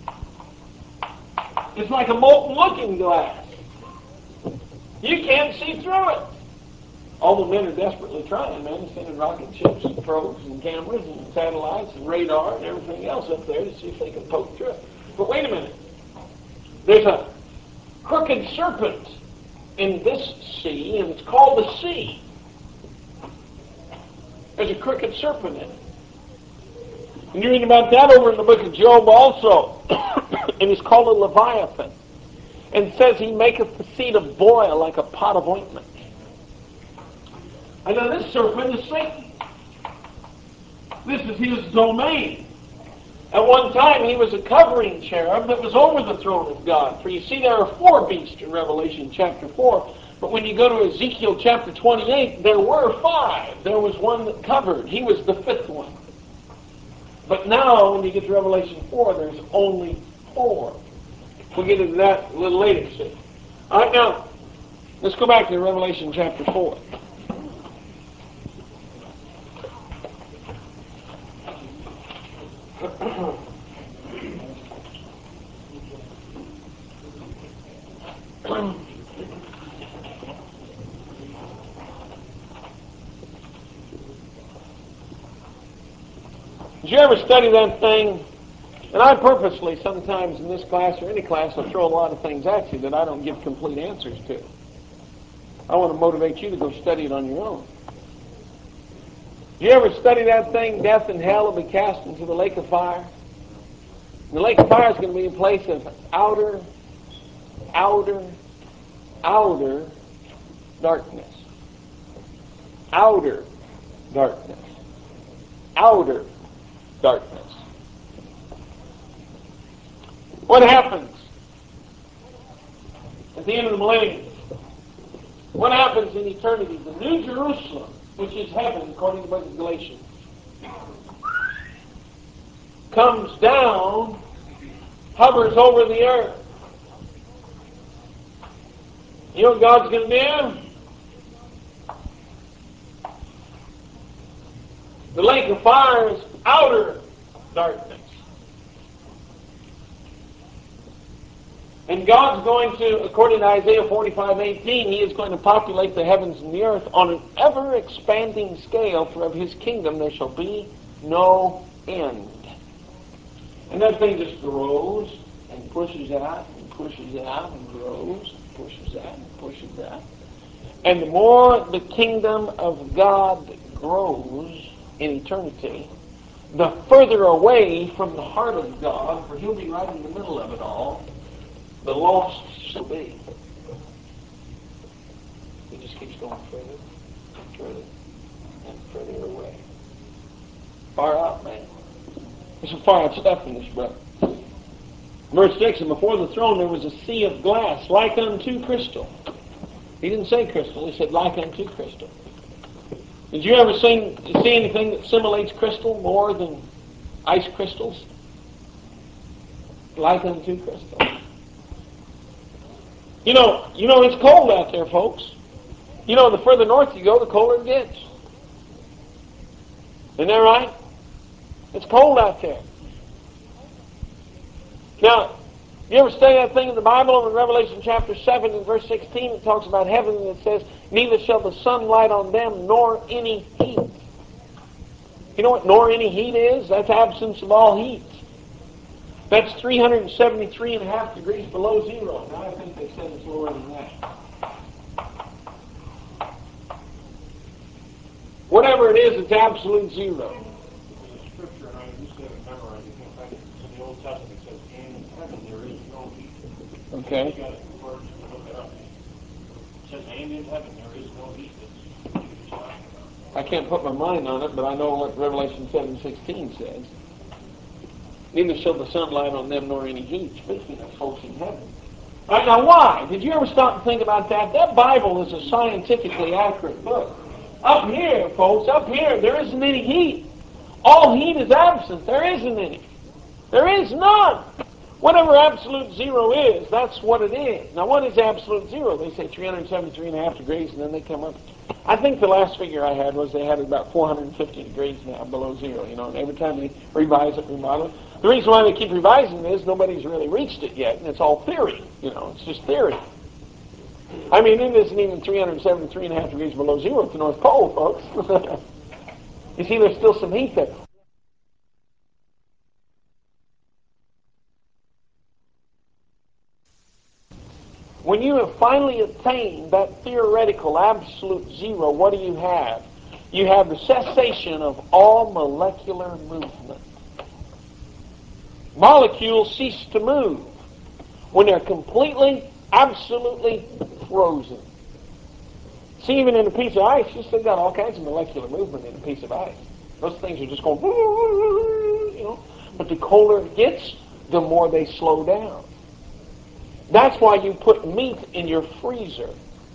It's like a molten looking glass. You can't see through it. All the men are desperately trying, man. They're sending rocket ships and probes and cameras and satellites and radar and everything else up there to see if they can poke through it. But wait a minute. There's a crooked serpent in this sea, and it's called the sea. There's a crooked serpent in it. And you read about that over in the book of Job also. And it's called a Leviathan. And it says he maketh the sea to boil like a pot of ointment. And now this serpent is Satan. This is his domain. At one time he was a covering cherub that was over the throne of God. For you see there are four beasts in Revelation chapter four. But when you go to Ezekiel chapter twenty-eight, there were five. There was one that covered. He was the fifth one. But now when you get to Revelation four, there's only four. We'll get into that a little later, see. All right, now, let's go back to Revelation chapter four. Did you ever study that thing? And I purposely, sometimes in this class or any class, I'll throw a lot of things at you that I don't give complete answers to. I want to motivate you to go study it on your own. Did you ever study that thing, death and hell will be cast into the lake of fire? The lake of fire is going to be a place of outer, outer, outer darkness. Outer darkness. Outer darkness. What happens at the end of the millennium? What happens in eternity? The New Jerusalem, which is heaven, according to the book of Galatians, comes down, hovers over the earth. You know what God's going to do? The lake of fire is outer darkness. And God's going to, according to Isaiah forty-five eighteen, He is going to populate the heavens and the earth on an ever-expanding scale, for of His kingdom there shall be no end. And that thing just grows and pushes out and pushes out and grows and pushes out and pushes out. And the more the kingdom of God grows in eternity, the further away from the heart of God, for He'll be right in the middle of it all, the lost shall be. It just keeps going further and further and further away. Far out, man. There's some far out stuff in this book. Verse six, and before the throne there was a sea of glass, like unto crystal. He didn't say crystal, he said like unto crystal. Did you ever see, see anything that simulates crystal more than ice crystals? Like unto crystal. You know, you know it's cold out there, folks. You know, the further north you go, the colder it gets. Isn't that right? It's cold out there. Now, you ever study that thing in the Bible in Revelation chapter seven and verse sixteen? It talks about heaven and it says, neither shall the sun light on them nor any heat. You know what nor any heat is? That's absence of all heat. That's three hundred seventy-three and a half degrees below zero. Now I think they said it's lower than that. Whatever it is, it's absolute zero. The scripture, and I used to have it memorized, in fact, in the Old Testament, it says, in heaven there is no heat. Okay. You got it, the words to look it up. It says, and in heaven there is no heat. I can't put my mind on it, but I know what Revelation seven sixteen says. Neither shall the sun light on them nor any heat, speaking of folks in heaven. All right, now why? Did you ever stop and think about that? That Bible is a scientifically accurate book. Up here, folks, up here, there isn't any heat. All heat is absent. There isn't any. There is none. Whatever absolute zero is, that's what it is. Now, what is absolute zero? They say three hundred seventy-three and a half degrees, and then they come up. I think the last figure I had was they had about four hundred fifty degrees now below zero, you know, and every time they revise it, remodel it. The reason why they keep revising it is nobody's really reached it yet, and it's all theory, you know, it's just theory. I mean, it isn't even three hundred seventy-three and a half degrees below zero at the North Pole, folks. You see, there's still some heat there. When you have finally attained that theoretical absolute zero, what do you have? You have the cessation of all molecular movement. Molecules cease to move when they're completely, absolutely frozen. See, even in a piece of ice, you still got all kinds of molecular movement in a piece of ice. Those things are just going, you know. But the colder it gets, the more they slow down. That's why you put meat in your freezer.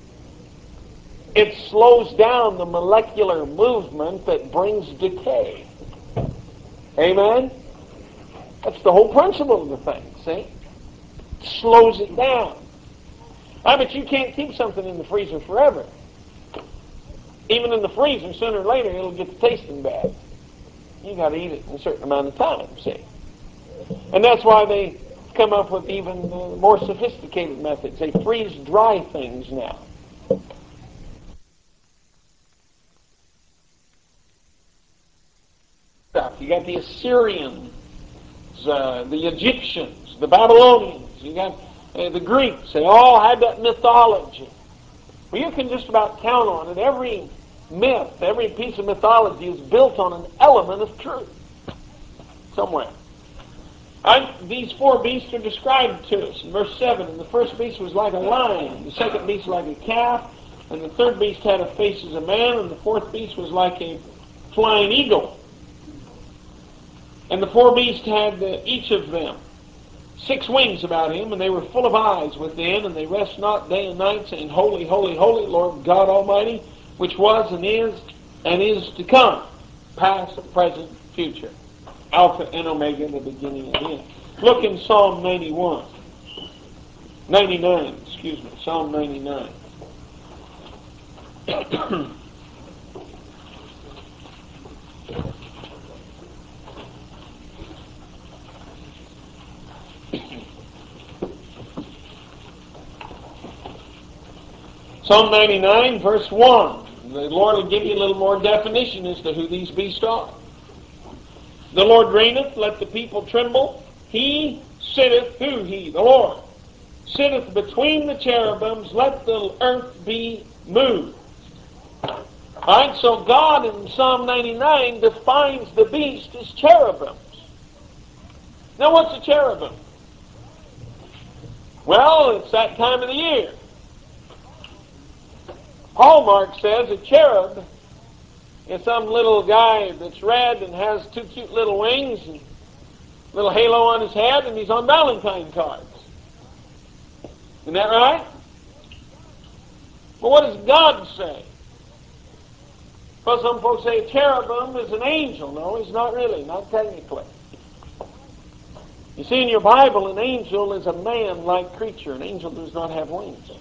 It slows down the molecular movement that brings decay. Amen? That's the whole principle of the thing, see? It slows it down. I bet you can't keep something in the freezer forever. Even in the freezer, sooner or later, it'll get to tasting bad. You got to eat it in a certain amount of time, see? And that's why they come up with even uh, more sophisticated methods. They freeze dry things now. You got the Assyrians, uh, the Egyptians, the Babylonians, you got uh, the Greeks. They all had that mythology. Well, you can just about count on it. Every myth, every piece of mythology is built on an element of truth somewhere. I, these four beasts are described to us in verse seven. And the first beast was like a lion, the second beast like a calf, and the third beast had a face as a man, and the fourth beast was like a flying eagle. And the four beasts had uh, each of them six wings about him, and they were full of eyes within, and they rest not day and night, saying, Holy, holy, holy, Lord God Almighty, which was and is and is to come, past, present, future. Alpha and Omega, the beginning and the end. Look in Psalm ninety-one. ninety-nine, excuse me. Psalm ninety-nine. Psalm ninety-nine, verse one. The Lord will give you a little more definition as to who these beasts are. The Lord reigneth, let the people tremble. He sitteth, who he? The Lord. Sitteth between the cherubims, let the earth be moved. Alright, so God in Psalm ninety-nine defines the beast as cherubims. Now what's a cherubim? Well, it's that time of the year. Hallmark says a cherub is some little guy that's red and has two cute little wings and a little halo on his head, and he's on Valentine cards. Isn't that right? Well, what does God say? Well, some folks say a cherubim is an angel. No, he's not really, not technically. You see, in your Bible, an angel is a man-like creature. An angel does not have wings.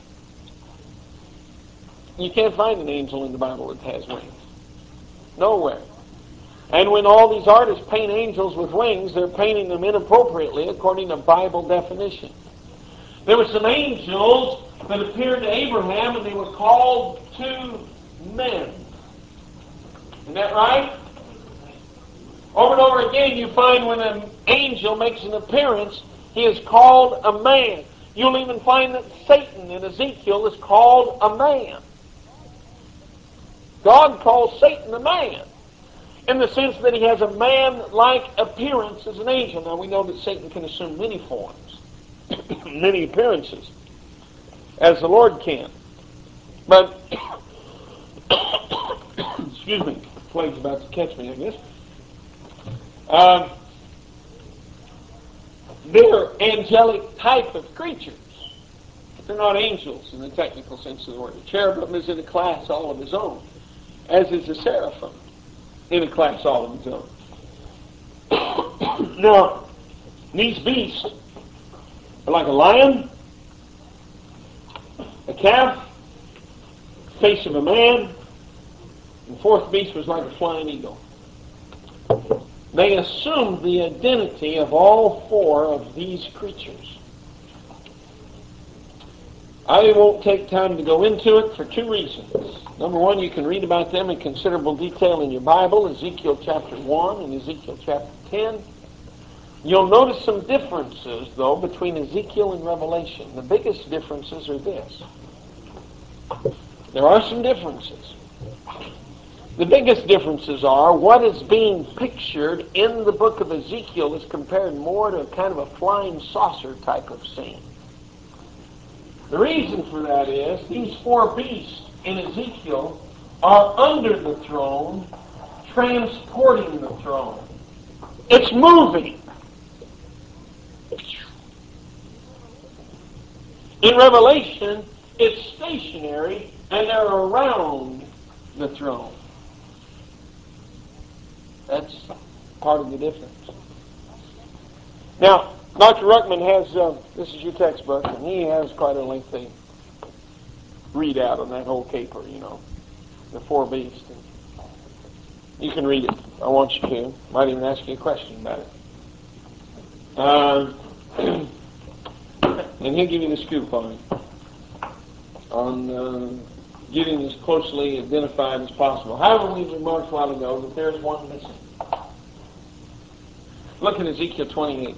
You can't find an angel in the Bible that has wings. Nowhere. And when all these artists paint angels with wings, they're painting them inappropriately according to Bible definition. There were some angels that appeared to Abraham, and they were called two men. Isn't that right? Over and over again, you find when an angel makes an appearance, he is called a man. You'll even find that Satan in Ezekiel is called a man. God calls Satan a man in the sense that he has a man-like appearance as an angel. Now, we know that Satan can assume many forms, many appearances, as the Lord can. But, excuse me, the plague's about to catch me, I guess. Uh, they're angelic type of creatures. They're not angels in the technical sense of the word. The cherubim is in a class all of his own, as is the seraphim in a class all of his own. Now, these beasts like a lion, a calf, face of a man, and the fourth beast was like a flying eagle. They assumed the identity of all four of these creatures. I won't take time to go into it for two reasons. Number one, you can read about them in considerable detail in your Bible, Ezekiel chapter one and Ezekiel chapter ten. You'll notice some differences, though, between Ezekiel and Revelation. The biggest differences are this. There are some differences. The biggest differences are what is being pictured in the book of Ezekiel is compared more to a kind of a flying saucer type of scene. The reason for that is these four beasts in Ezekiel are under the throne, transporting the throne. It's moving. In Revelation, it's stationary and they're around the throne. That's part of the difference. Now, Doctor Ruckman has, uh, this is your textbook, and he has quite a lengthy readout on that whole caper, you know, the four beasts. And you can read it. I want you to. Might even ask you a question about it. Uh, and he'll give you the scoop on it, on uh, getting as closely identified as possible. However, we remarked a while ago that there's one missing. Look at Ezekiel twenty-eight.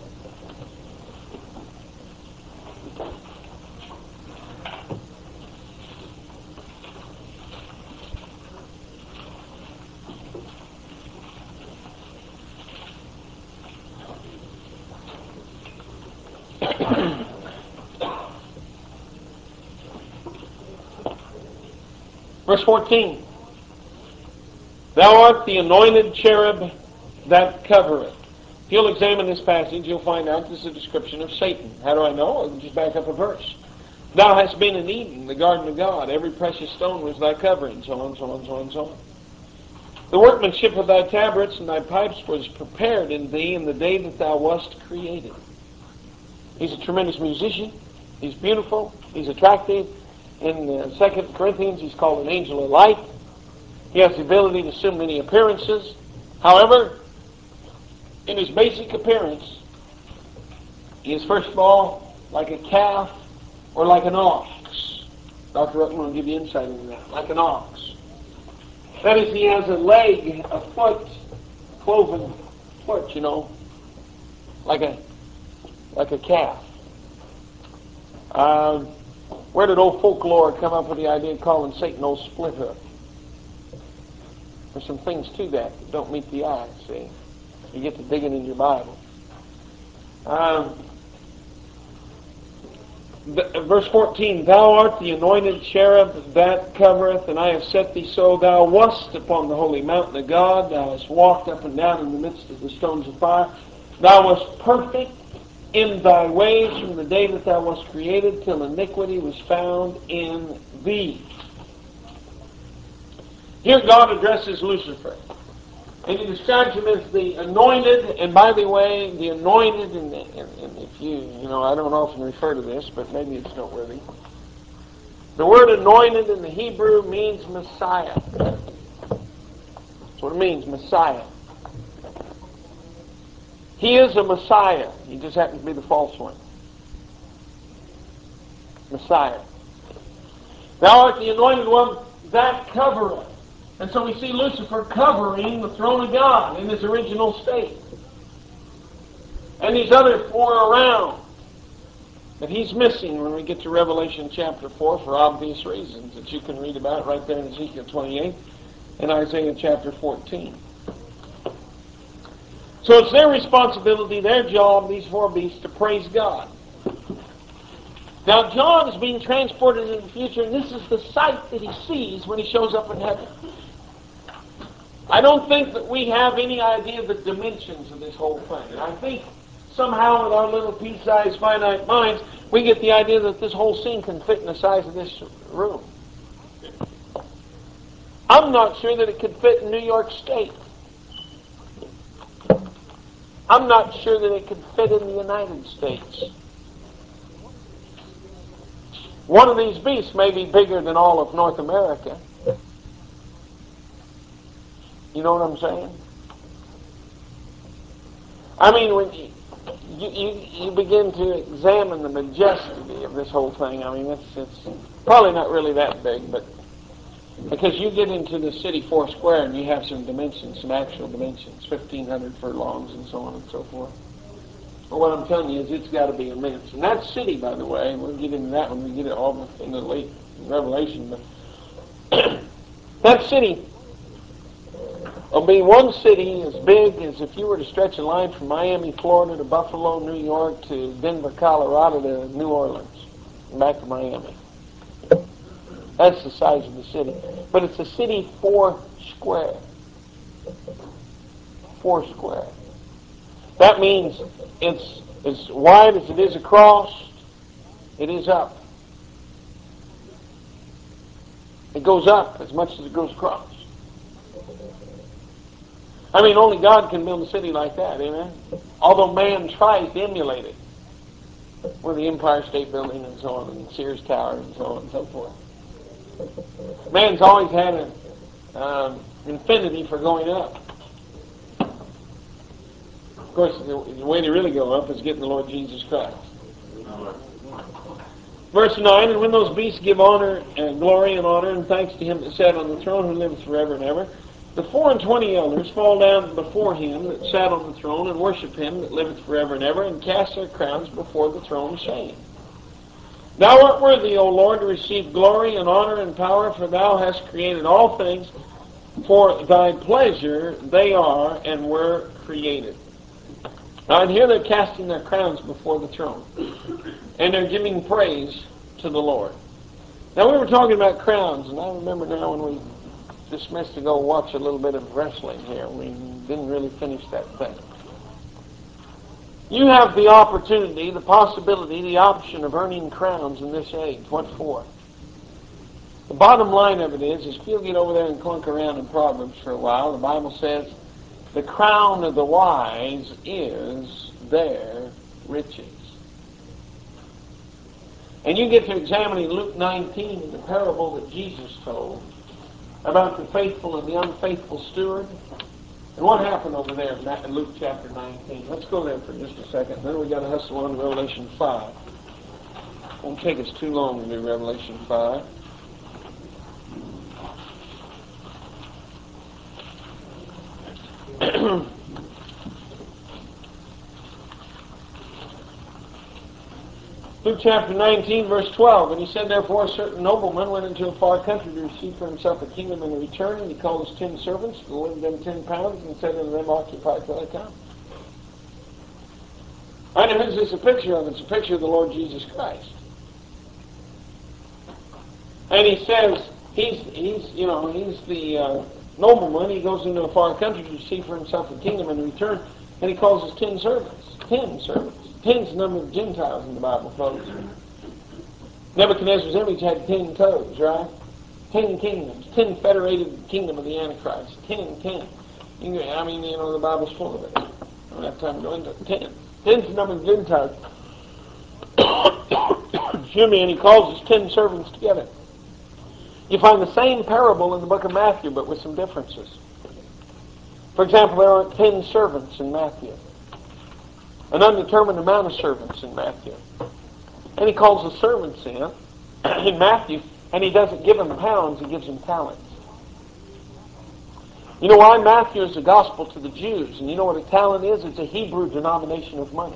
Verse fourteen. Thou art the anointed cherub that covereth. If you'll examine this passage, you'll find out this is a description of Satan. How do I know? I'll just back up a verse. Thou hast been in Eden, the garden of God. Every precious stone was thy covering, so on, so on, so on, so on. The workmanship of thy tabrets and thy pipes was prepared in thee in the day that thou wast created. He's a tremendous musician. He's beautiful. He's attractive. In uh, Second Corinthians, he's called an angel of light. He has the ability to assume many appearances. However, in his basic appearance, he is first of all like a calf or like an ox. Doctor Ruckman will give you insight into that. Like an ox. That is, he has a leg, a foot, cloven foot, you know, like a like a calf. Um, where did old folklore come up with the idea of calling Satan old split hoof? There's some things to that that don't meet the eye, see? You get to digging in your Bible. Um, the, verse fourteen, Thou art the anointed cherub that covereth, and I have set thee so. Thou wast upon the holy mountain of God. Thou hast walked up and down in the midst of the stones of fire. Thou wast perfect in thy ways from the day that thou wast created till iniquity was found in thee. Here God addresses Lucifer. And he describes him as the anointed, and by the way, the anointed, and, and, and if you, you know, I don't often refer to this, but maybe it's noteworthy. The word anointed in the Hebrew means Messiah. That's what it means, Messiah. He is a Messiah. He just happens to be the false one. Messiah. Thou art the anointed one that covereth. And so we see Lucifer covering the throne of God in his original state. And these other four around that he's missing when we get to Revelation chapter four for obvious reasons that you can read about right there in Ezekiel twenty-eight and Isaiah chapter fourteen. So it's their responsibility, their job, these four beasts, to praise God. Now John is being transported into the future, and this is the sight that he sees when he shows up in heaven. I don't think that we have any idea of the dimensions of this whole thing. And I think somehow with our little pea-sized finite minds, we get the idea that this whole scene can fit in the size of this room. I'm not sure that it could fit in New York State. I'm not sure that it could fit in the United States. One of these beasts may be bigger than all of North America. You know what I'm saying? I mean, when you, you, you begin to examine the majesty of this whole thing, I mean, it's, it's probably not really that big, but because you get into the city four square and you have some dimensions, some actual dimensions, fifteen hundred furlongs and so on and so forth. But what I'm telling you is it's got to be immense. And that city, by the way, we'll get into that when we get it all in the late Revelation, but that city will be one city as big as if you were to stretch a line from Miami, Florida to Buffalo, New York to Denver, Colorado to New Orleans and back to Miami. That's the size of the city. But it's a city four square. Four square. That means it's as wide as it is across, it is up. It goes up as much as it goes across. I mean, only God can build a city like that, amen? Although man tries to emulate it. With the Empire State Building and so on, and Sears Tower and so on and so forth. Man's always had an um, infinity for going up. Of course, the, the way to really go up is getting the Lord Jesus Christ. Verse nine, and when those beasts give honor and glory and honor and thanks to him that sat on the throne who lives forever and ever, the four and twenty elders fall down before him that sat on the throne and worship him that liveth forever and ever, and cast their crowns before the throne, saying, Thou art worthy, O Lord, to receive glory and honor and power, for thou hast created all things. For thy pleasure they are and were created. Now, and here they're casting their crowns before the throne. And they're giving praise to the Lord. Now, we were talking about crowns, and I remember now when we dismissed to go watch a little bit of wrestling here. We didn't really finish that thing. You have the opportunity, the possibility, the option of earning crowns in this age. What for? The bottom line of it is, is if you'll get over there and clunk around in Proverbs for a while, the Bible says, the crown of the wise is their riches. And you get to examining Luke nineteen, the parable that Jesus told about the faithful and the unfaithful steward. And what happened over there in Luke chapter nineteen? Let's go there for just a second. Then we've got to hustle on to Revelation five. It won't take us too long to do Revelation five. Luke chapter nineteen, verse twelve. And he said, Therefore a certain nobleman went into a far country to receive for himself a kingdom and a return. And he called his ten servants, delivered them ten pounds, and said unto them, Occupy till I come. I know who's this a picture of? It's a picture of the Lord Jesus Christ. And he says, he's, he's you know, he's the uh, nobleman. He goes into a far country to receive for himself a kingdom and a return. And he calls his ten servants. Ten servants. Ten's the number of Gentiles in the Bible, folks. Nebuchadnezzar's image had ten toes, right? Ten kingdoms. Ten federated kingdom of the Antichrist. Ten, ten. You can, I mean, you know, the Bible's full of it. I don't have time to go into it. Ten. Ten's the number of Gentiles. Excuse me, and he calls his ten servants together. You find the same parable in the book of Matthew, but with some differences. For example, there aren't ten servants in Matthew. An undetermined amount of servants in Matthew. And he calls the servants in, in Matthew, and he doesn't give them pounds, he gives them talents. You know why? Matthew is the gospel to the Jews, and you know what a talent is? It's a Hebrew denomination of money.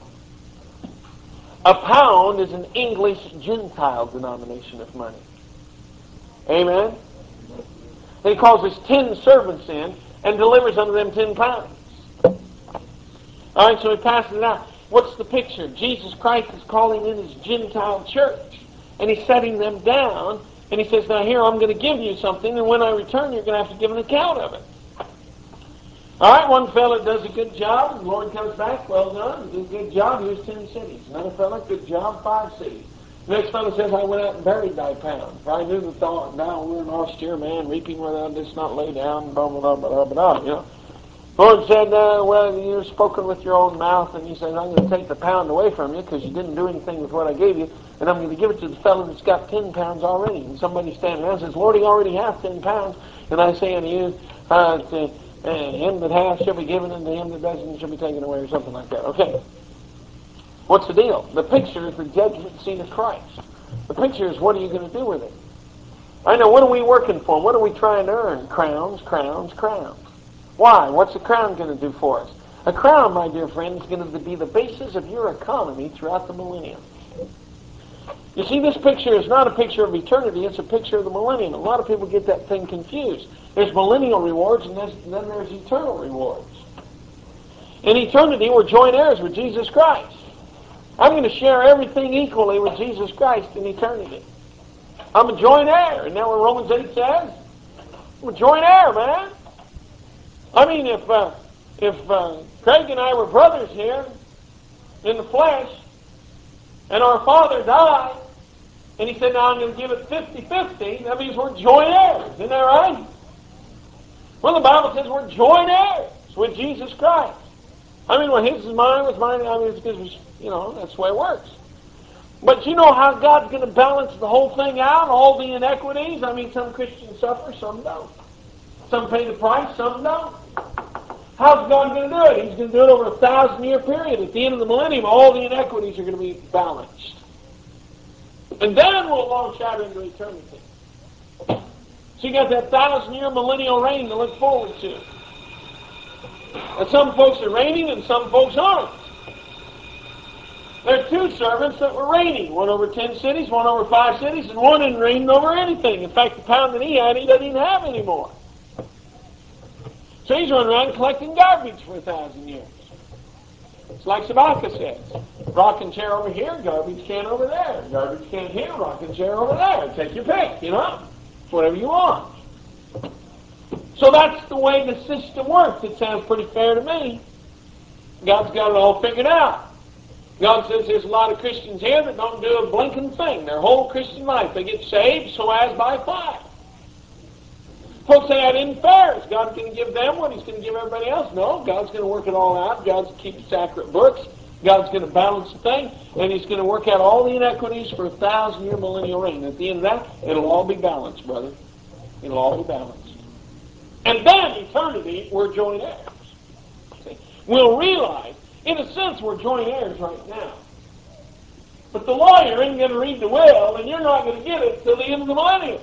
A pound is an English Gentile denomination of money. Amen? And he calls his ten servants in and delivers unto them ten pounds. All right, so he passes it out. What's the picture? Jesus Christ is calling in his Gentile church, and he's setting them down, and he says, now here, I'm going to give you something, and when I return, you're going to have to give an account of it. All right, one fellow does a good job, and the Lord comes back, well done, did a good job, here's ten cities. Another fellow, good job, five cities. The next fellow says, I went out and buried thy pound. For I knew the thought, now we're an austere man, reaping where thou didst not lay down, blah, blah, blah, blah, blah, blah, you know. The Lord said, uh, well, you've spoken with your own mouth, and He said, I'm going to take the pound away from you because you didn't do anything with what I gave you, and I'm going to give it to the fellow that's got ten pounds already. And somebody standing around says, Lord, he already has ten pounds. And I say unto you, uh, to, uh, him that hath shall be given, and to him that doesn't shall be taken away, or something like that. Okay. What's the deal? The picture is the judgment seat of Christ. The picture is, what are you going to do with it? I know, what are we working for? What are we trying to earn? Crowns, crowns, crowns. Why? What's a crown going to do for us? A crown, my dear friend, is going to be the basis of your economy throughout the millennium. You see, this picture is not a picture of eternity, it's a picture of the millennium. A lot of people get that thing confused. There's millennial rewards, and then there's eternal rewards. In eternity, we're joint heirs with Jesus Christ. I'm going to share everything equally with Jesus Christ in eternity. I'm a joint heir. Isn't that what Romans eight says? I'm a joint heir, man. I mean, if uh, if uh, Craig and I were brothers here in the flesh, and our father died, and he said, now I'm going to give it fifty-fifty, that means we're joint heirs. Isn't that right? Well, the Bible says we're joint heirs with Jesus Christ. I mean, well, his is mine, was mine. I mean, it's because, you know, that's the way it works. But you know how God's going to balance the whole thing out, all the inequities? I mean, some Christians suffer, some don't. Some pay the price, some don't. How's God going to do it? He's going to do it over a thousand-year period. At the end of the millennium, all the inequities are going to be balanced. And then we'll launch out into eternity. So you got that thousand-year millennial reign to look forward to. And some folks are reigning and some folks aren't. There are two servants that were reigning, one over ten cities, one over five cities, and one isn't reigning over anything. In fact, the pound that he had, he doesn't even have anymore. So he's running around collecting garbage for a thousand years. It's like Sabaka says. Rocking chair over here, garbage can over there. Garbage can here, rocking chair over there. Take your pick, you know. It's whatever you want. So that's the way the system works. It sounds pretty fair to me. God's got it all figured out. God says there's a lot of Christians here that don't do a blinking thing. Their whole Christian life, they get saved so as by fire. Folks say that isn't fair. Is God going to give them what He's going to give everybody else? No, God's going to work it all out. God's going to keep sacred books. God's going to balance the thing, and He's going to work out all the inequities for a thousand-year millennial reign. At the end of that, it'll all be balanced, brother. It'll all be balanced. And then, eternity, we're joint heirs. See? We'll realize, in a sense, we're joint heirs right now. But the lawyer isn't going to read the will, and you're not going to get it till the end of the millennium.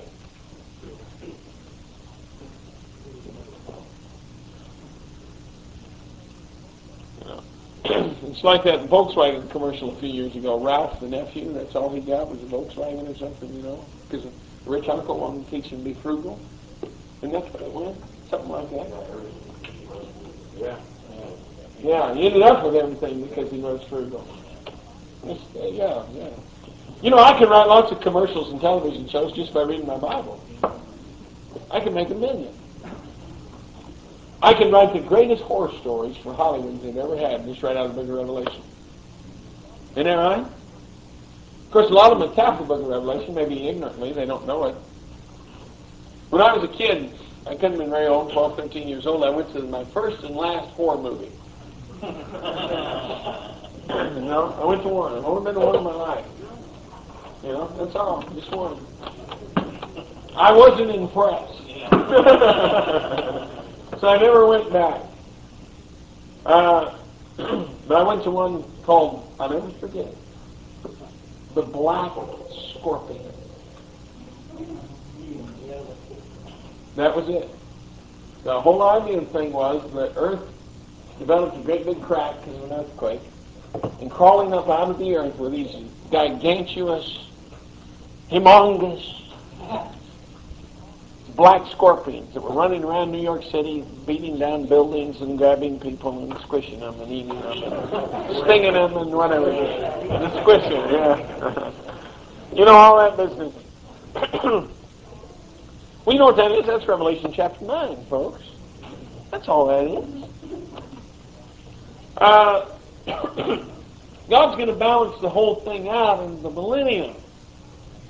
It's like that Volkswagen commercial a few years ago. Ralph, the nephew, that's all he got was a Volkswagen or something, you know, because the rich uncle wanted to teach him to be frugal. And that's what it was. Something like that. Yeah. Yeah, he ended up with everything because he was frugal. It's, uh, yeah, yeah. You know, I can write lots of commercials and television shows just by reading my Bible. I can make a million. I can write the greatest horror stories for Hollywood they've ever had just right out of the Book of Revelation. Isn't that right? Of course, a lot of them attack the Book of Revelation, maybe ignorantly, they don't know it. When I was a kid, I couldn't have been very old, twelve, thirteen years old, I went to my first and last horror movie. You know, I went to one. I've only been to one in my life. You know, that's all, just one. I wasn't impressed. So I never went back. Uh, but I went to one called, I'll never forget it, The Black Scorpion. That was it. The whole idea of the thing was that Earth developed a great big crack because of an earthquake, and crawling up out of the earth were these gigantuous, humongous black scorpions that were running around New York City, beating down buildings and grabbing people and squishing them and eating them and stinging them and whatever. The squishing, yeah. You know, all that business. Well, you know what that is? That's Revelation chapter nine, folks. That's all that is. Uh, God's going to balance the whole thing out in the millennium.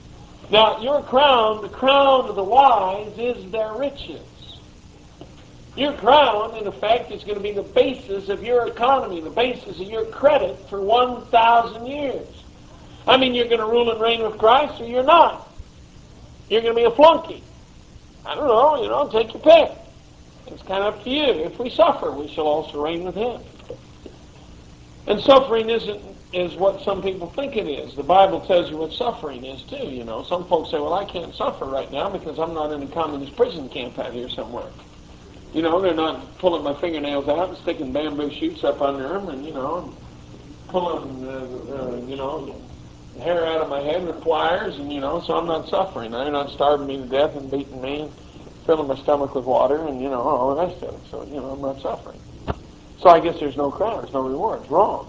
Now, your crown, the crown of the wise, is their riches. Your crown, in effect, is going to be the basis of your economy, the basis of your credit for one thousand years. I mean, you're going to rule and reign with Christ, or you're not. You're going to be a flunky. I don't know, you know, take your pick. It's kind of up to you. If we suffer, we shall also reign with Him. And suffering isn't is what some people think it is. The Bible tells you what suffering is too, you know. Some folks say, well, I can't suffer right now because I'm not in a communist prison camp out here somewhere. You know, they're not pulling my fingernails out and sticking bamboo shoots up under them and, you know, pulling, uh, uh, you know, hair out of my head with pliers and, you know, so I'm not suffering. They're not starving me to death and beating me and filling my stomach with water and, you know, all the rest of it. So, you know, I'm not suffering. So I guess there's no crown, there's no reward. It's wrong.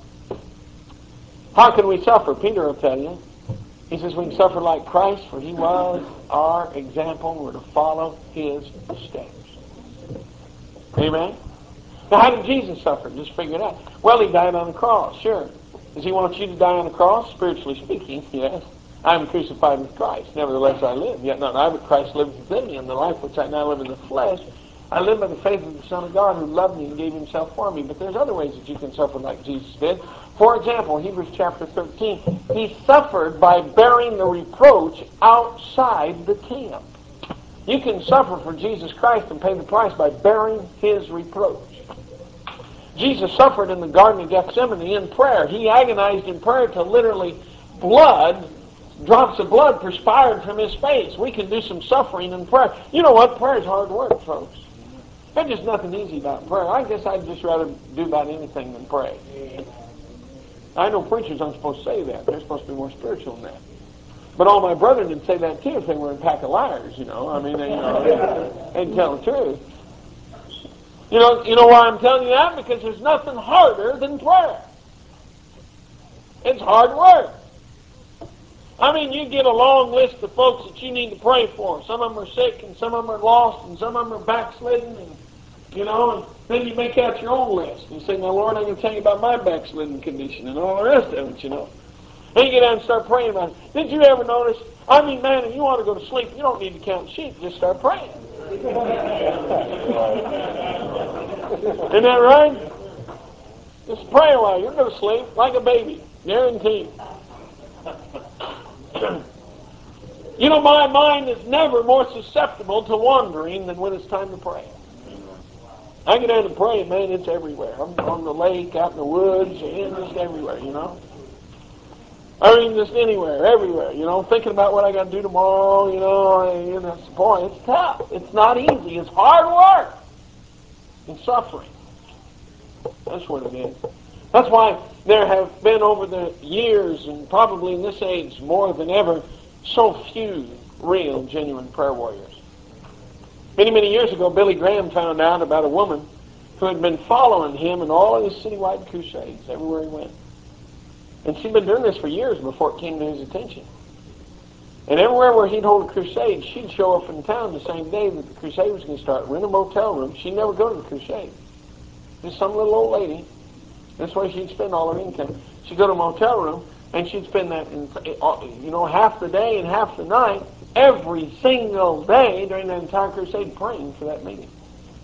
How can we suffer? Peter will tell you. He says we can suffer like Christ, for He was our example. We're to follow His steps. Amen? Now, how did Jesus suffer? Just figure it out. Well, He died on the cross, sure. Does He want you to die on the cross? Spiritually speaking, yes. I am crucified with Christ. Nevertheless I live. Yet not I, but Christ lives within me. And the life which I now live in the flesh, I live by the faith of the Son of God who loved me and gave Himself for me. But there's other ways that you can suffer like Jesus did. For example, Hebrews chapter thirteen, He suffered by bearing the reproach outside the camp. You can suffer for Jesus Christ and pay the price by bearing His reproach. Jesus suffered in the Garden of Gethsemane in prayer. He agonized in prayer till literally blood, drops of blood perspired from His face. We can do some suffering in prayer. You know what? Prayer is hard work, folks. There's just nothing easy about prayer. I guess I'd just rather do about anything than pray. I know preachers aren't supposed to say that. They're supposed to be more spiritual than that. But all my brethren would say that too if they were a pack of liars, you know. I mean, they, you know, they'd tell the truth. You know, you know why I'm telling you that? Because there's nothing harder than prayer. It's hard work. I mean, you get a long list of folks that you need to pray for. Some of them are sick, and some of them are lost, and some of them are backslidden, and, you know, and then you make out your own list. And you say, now, Lord, I'm going to tell you about my backslidden condition and all the rest of it, you know. Then you get down and start praying about it. Did you ever notice, I mean, man, if you want to go to sleep, you don't need to count sheep. Just start praying. Isn't that right? Just pray a while. You'll go to sleep like a baby. Guaranteed. You know, my mind is never more susceptible to wandering than when it's time to pray. I get down to pray, man, it's everywhere. I'm on the lake, out in the woods, and just everywhere, you know. I mean, just anywhere, everywhere, you know, thinking about what I got to do tomorrow, you know, and that's the point. It's tough. It's not easy. It's hard work. It's suffering. That's what it is. That's why there have been over the years, and probably in this age more than ever, so few real, genuine prayer warriors. Many, many years ago, Billy Graham found out about a woman who had been following him in all of his citywide crusades, everywhere he went. And she'd been doing this for years before it came to his attention. And everywhere where he'd hold a crusade, she'd show up in town the same day that the crusade was going to start, rent a motel room. She'd never go to the crusade. Just some little old lady. That's where she'd spend all her income. She'd go to a motel room, and she'd spend that, in, you know, half the day and half the night, every single day during the entire crusade, praying for that meeting.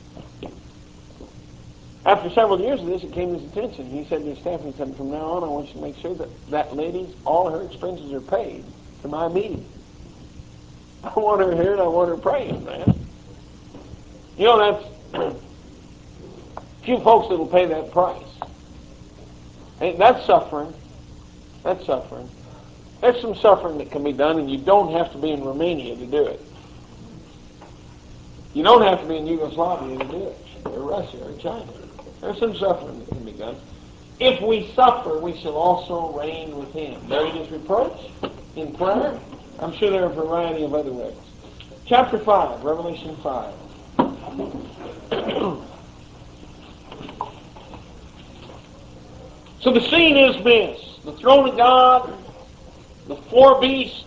After several years of this, it came to his attention. He said to his staff, he said, from now on, I want you to make sure that that lady's, all her expenses are paid to my meeting. I want her here and I want her praying, man. You know, that's few folks that will pay that price. And that's suffering. That's suffering. There's some suffering that can be done, and you don't have to be in Romania to do it. You don't have to be in Yugoslavia to do it, or Russia, or China. There's some suffering that can be done. If we suffer, we shall also reign with Him. Bearing His reproach in prayer. I'm sure there are a variety of other ways. Chapter five, Revelation five. So the scene is this. The throne of God, the four beasts.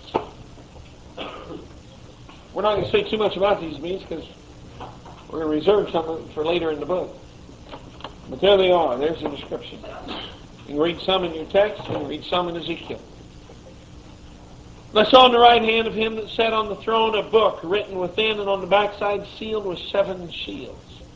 We're not going to say too much about these beasts because we're going to reserve some of them for later in the book. But there they are. There's the description. You can read some in your text. You can read some in Ezekiel. I saw on the right hand of him that sat on the throne a book written within, and on the backside sealed with seven seals.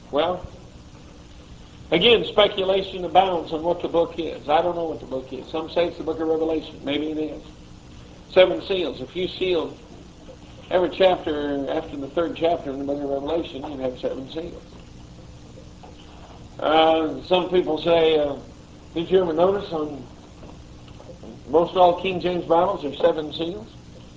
Well, again, speculation abounds on what the book is. I don't know what the book is. Some say it's the book of Revelation. Maybe it is. Seven seals. If you sealed every chapter after the third chapter in the book of Revelation, you'd have seven seals. Uh, some people say, uh, did you ever notice on most all King James Bibles there's seven seals?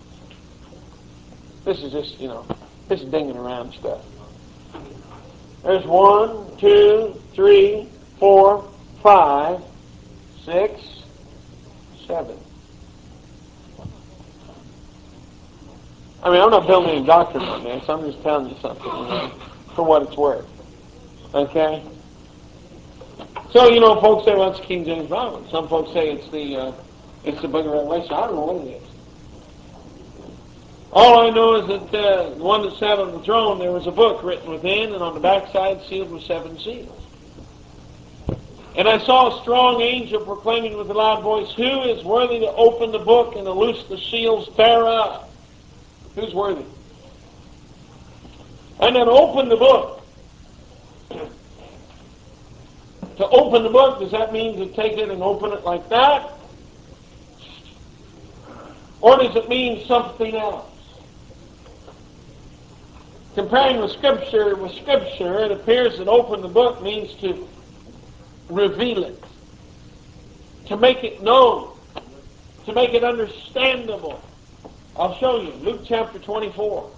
This is just, you know, this is dinging around stuff. There's one, two, three, four, five, six, seven. I mean, I'm not building any doctrine on this. I'm just telling you something, you know, for what it's worth. Okay? So, you know, folks say, well, it's King James Bible. Some folks say it's the uh, it's the book of Revelation. I don't know what it is. All I know is that uh, the one that sat on the throne, there was a book written within, and on the backside sealed with seven seals. And I saw a strong angel proclaiming with a loud voice, who is worthy to open the book and to loose the seals thereof? Who's worthy? And then open the book. To open the book, does that mean to take it and open it like that? Or does it mean something else? Comparing with Scripture with Scripture, it appears that open the book means to reveal it, to make it known, to make it understandable. I'll show you. Luke chapter twenty-four.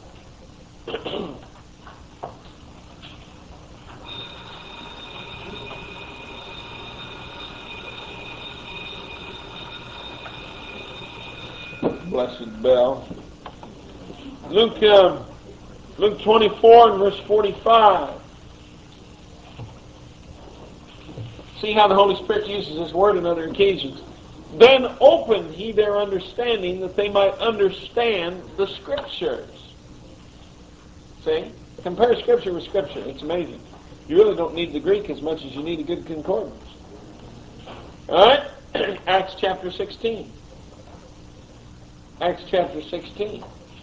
Blessed bell. Luke, uh, Luke twenty-four and verse forty-five. See how the Holy Spirit uses His Word on other occasions. Then opened He their understanding that they might understand the Scriptures. See? Compare Scripture with Scripture. It's amazing. You really don't need the Greek as much as you need a good concordance. All right? Acts chapter sixteen. Acts chapter sixteen.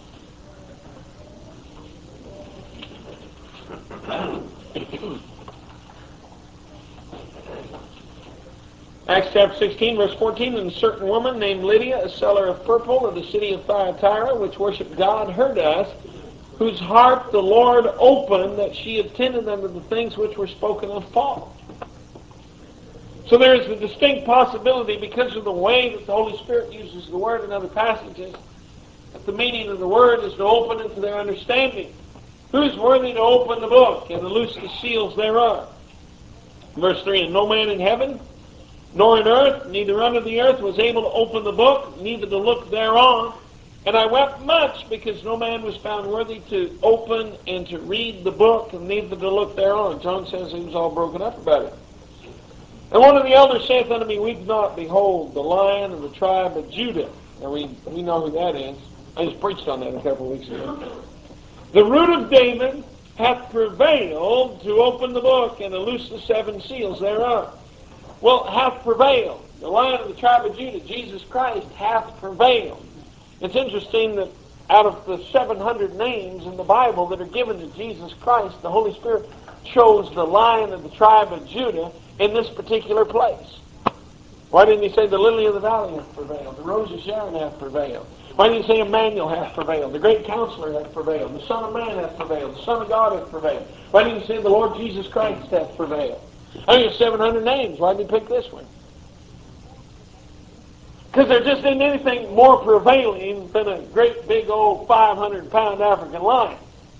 Acts chapter sixteen, verse fourteen, and a certain woman named Lydia, a seller of purple of the city of Thyatira, which worshipped God, heard us, whose heart the Lord opened, that she attended unto the things which were spoken of Paul. So there is a distinct possibility, because of the way that the Holy Spirit uses the Word in other passages, that the meaning of the Word is to open it to their understanding. Who's worthy to open the book and to loose the seals thereof? Verse three, and no man in heaven, nor in earth, neither under the earth, was able to open the book, neither to look thereon. And I wept much, because no man was found worthy to open and to read the book, and neither to look thereon. John says he was all broken up about it. And one of the elders saith unto me, weep not, behold, the Lion of the tribe of Judah. Now we, we know who that is. I just preached on that a couple of weeks ago. The root of David hath prevailed to open the book and to loose the seven seals thereof. Well, hath prevailed. The Lion of the tribe of Judah, Jesus Christ, hath prevailed. It's interesting that out of the seven hundred names in the Bible that are given to Jesus Christ, the Holy Spirit chose the Lion of the tribe of Judah in this particular place. Why didn't He say the lily of the valley hath prevailed, the rose of Sharon hath prevailed? Why didn't He say Emmanuel hath prevailed, the great counselor hath prevailed, the Son of Man hath prevailed, the Son of God hath prevailed? Why didn't He say the Lord Jesus Christ hath prevailed? I mean, seven hundred names. Why did He pick this one? Because there just isn't anything more prevailing than a great big old five hundred pound African lion.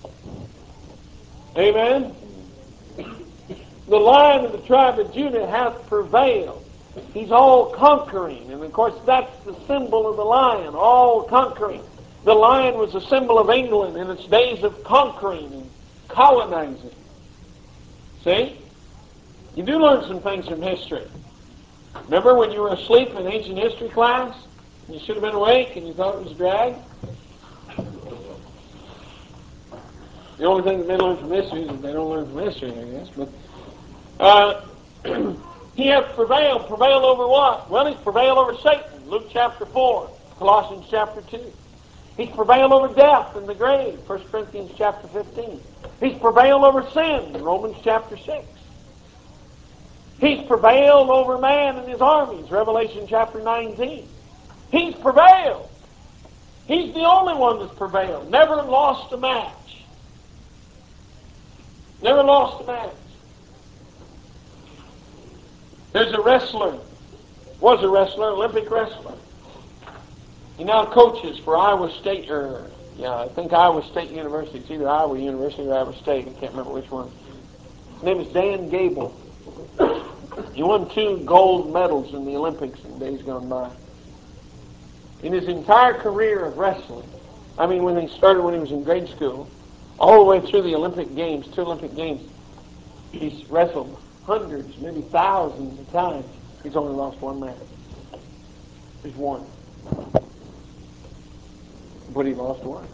Amen? The Lion of the tribe of Judah hath prevailed. He's all conquering. And of course that's the symbol of the lion, all conquering. The lion was a symbol of England in its days of conquering and colonizing. See? You do learn some things from history. Remember when you were asleep in ancient history class? You should have been awake and you thought it was a drag? The only thing that they learn from history is that they don't learn from history, I guess. But uh, he hath prevailed. Prevailed over what? Well, he's prevailed over Satan. Luke chapter four, Colossians chapter two. He's prevailed over death and the grave, First Corinthians chapter fifteen. He's prevailed over sin, Romans chapter six. He's prevailed over man and his armies, Revelation chapter nineteen. He's prevailed. He's the only one that's prevailed. Never lost a match. Never lost a match. There's a wrestler, was a wrestler, Olympic wrestler. He now coaches for Iowa State, or yeah, I think Iowa State University. It's either Iowa University or Iowa State. I can't remember which one. His name is Dan Gable. He won two gold medals in the Olympics in days gone by. In his entire career of wrestling, I mean, when he started when he was in grade school, all the way through the Olympic Games, two Olympic Games, he's wrestled hundreds, maybe thousands of times. He's only lost one match. He's won. But he lost one.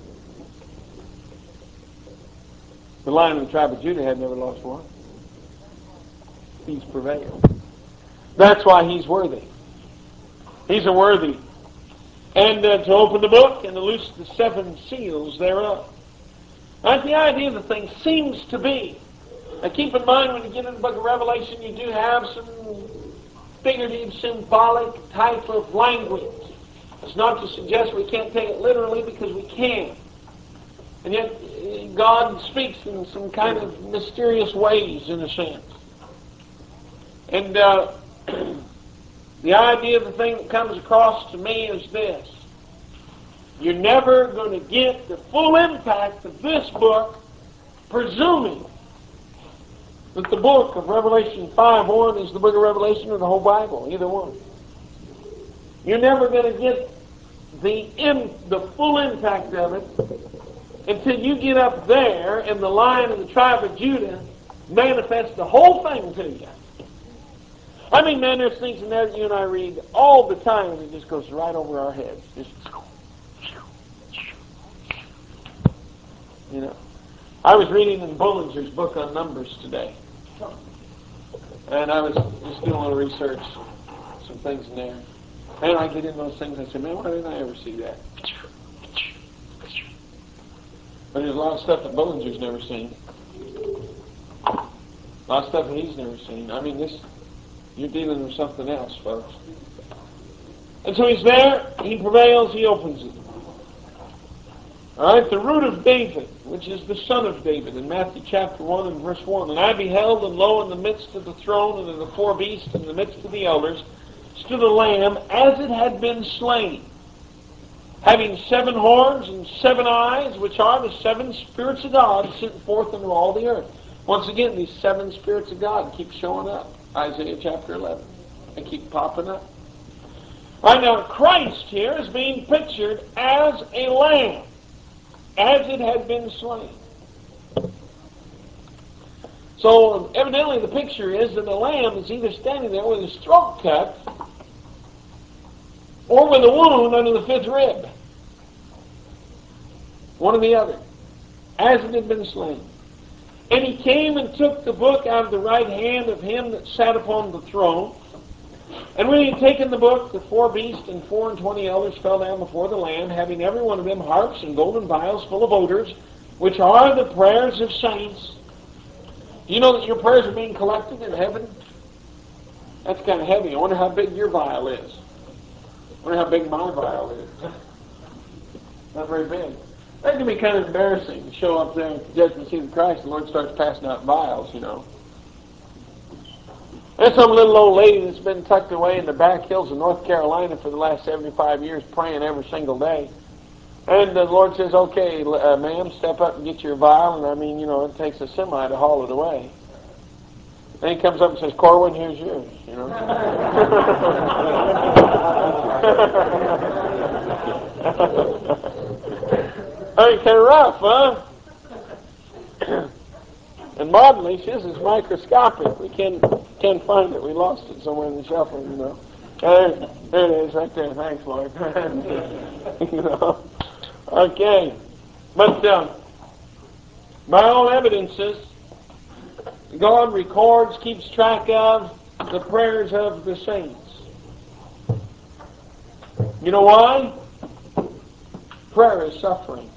The Lion of the tribe of Judah had never lost one. He's prevailed. That's why he's worthy. He's a worthy. And uh, to open the book and to loose the seven seals thereof. That's the idea of the thing seems to be. Now keep in mind when you get in the book of Revelation, you do have some figurative, symbolic type of language. It's not to suggest we can't take it literally, because we can. And yet God speaks in some kind of mysterious ways, in a sense. And uh, the idea of the thing that comes across to me is this. You're never going to get the full impact of this book presuming that the book of Revelation five one is the book of Revelation or the whole Bible, either one. You're never going to get the in, the full impact of it until you get up there and the Lion of the tribe of Judah manifests the whole thing to you. I mean, man, there's things in there that you and I read all the time and it just goes right over our heads. Just, you know. I was reading in Bullinger's book on Numbers today. And I was just doing a little research, some things in there. And I get in those things and I say, man, why didn't I ever see that? But there's a lot of stuff that Bullinger's never seen. A lot of stuff that he's never seen. I mean, this, you're dealing with something else, folks. And so he's there, he prevails, he opens it. All right, the root of David, which is the son of David, in Matthew chapter one and verse one. And I beheld, and lo, in the midst of the throne and of the four beasts, and in the midst of the elders, stood a lamb as it had been slain, having seven horns and seven eyes, which are the seven spirits of God sent forth into all the earth. Once again, these seven spirits of God keep showing up. Isaiah chapter eleven. They keep popping up. All right, now Christ here is being pictured as a lamb, as it had been slain. So evidently the picture is that the lamb is either standing there with his throat cut or with a wound under the fifth rib. One or the other. As it had been slain. And he came and took the book out of the right hand of him that sat upon the throne. And when he had taken the book, the four beasts and four and twenty elders fell down before the Lamb, having every one of them harps and golden vials full of odors, which are the prayers of saints. Do you know that your prayers are being collected in heaven? That's kind of heavy. I wonder how big your vial is. I wonder how big my vial is. Not very big. That can be kind of embarrassing to show up there at the judgment seat of Christ and the Lord starts passing out vials, you know. There's some little old lady that's been tucked away in the back hills of North Carolina for the last seventy-five years praying every single day. And the Lord says, okay, uh, ma'am, step up and get your vial. And I mean, you know, it takes a semi to haul it away. Then he comes up and says, Corwin, here's yours, you know. I mean, kind of rough, huh? And modernly, his is microscopic. We can't, can't find it. We lost it somewhere in the shuffle, you know. There, there it is, right there. Thanks, Lord. You know. Okay. But um, by all evidences, God records, keeps track of the prayers of the saints. You know why? Prayer is suffering.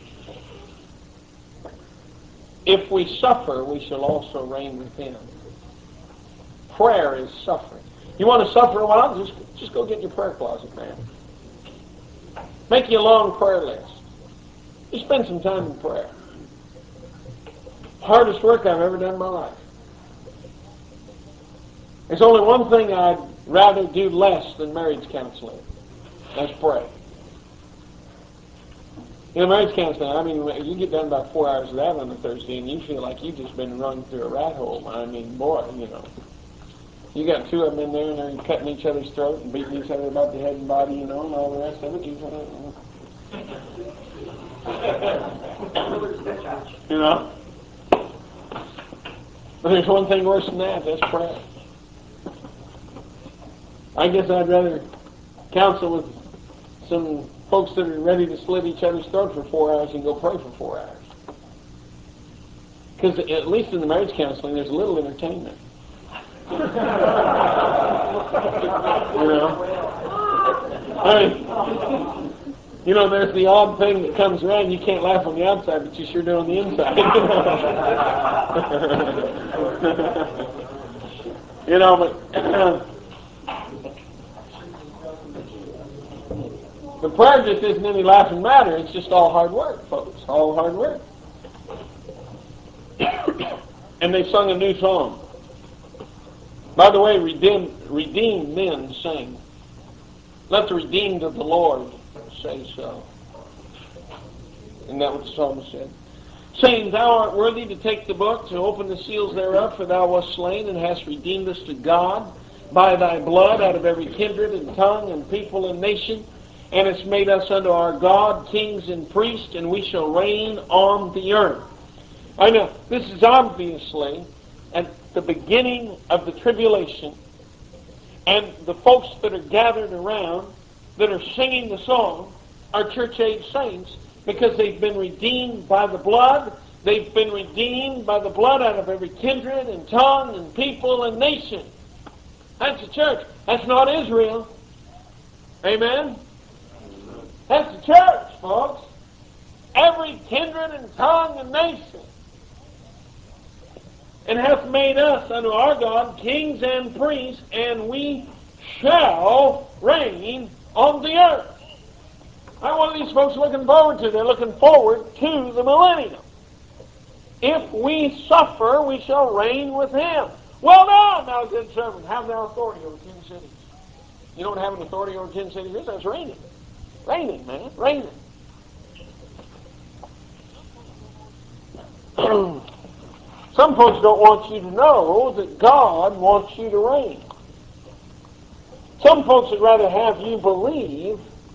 If we suffer, we shall also reign with Him. Prayer is suffering. You want to suffer a while? Just, just go get in your prayer closet, man. Make you a long prayer list. Just spend some time in prayer. Hardest work I've ever done in my life. There's only one thing I'd rather do less than marriage counseling. That's pray. You know, marriage counseling, I mean, you get done about four hours of that on a Thursday and you feel like you've just been run through a rat hole. I mean, boy, you know. You got two of them in there and they're cutting each other's throat and beating each other about the head and body, you know, and all the rest of it. You know. You know? But there's one thing worse than that, that's prayer. I guess I'd rather counsel with some folks that are ready to slit each other's throat for four hours and go pray for four hours. Because at least in the marriage counseling, there's a little entertainment. You know? I mean, you know, there's the odd thing that comes around. You can't laugh on the outside, but you sure do on the inside. You know, but the prayer just isn't any laughing matter. It's just all hard work, folks. All hard work. And they sung a new song. By the way, redeemed, redeemed men sing. Let the redeemed of the Lord say so. Isn't that what the psalmist said? Saying, Thou art worthy to take the book, to open the seals thereof, for Thou wast slain, and hast redeemed us to God by Thy blood out of every kindred and tongue and people and nation, and hast made us unto our God kings and priests, and we shall reign on the earth. I know, this is obviously at the beginning of the tribulation, and the folks that are gathered around that are singing the song are church-age saints because they've been redeemed by the blood. They've been redeemed by the blood out of every kindred and tongue and people and nation. That's the church. That's not Israel. Amen? That's the church, folks. Every kindred and tongue and nation. And hath made us unto our God kings and priests, and we shall reign on the earth. Now, what are these folks looking forward to? They're looking forward to the millennium. If we suffer, we shall reign with Him. Well done, thou good servant. Have thou authority over ten cities. You don't have an authority over ten cities? That's reigning. Reigning, man. Reigning. Some folks don't want you to know that God wants you to reign. Some folks would rather have you believe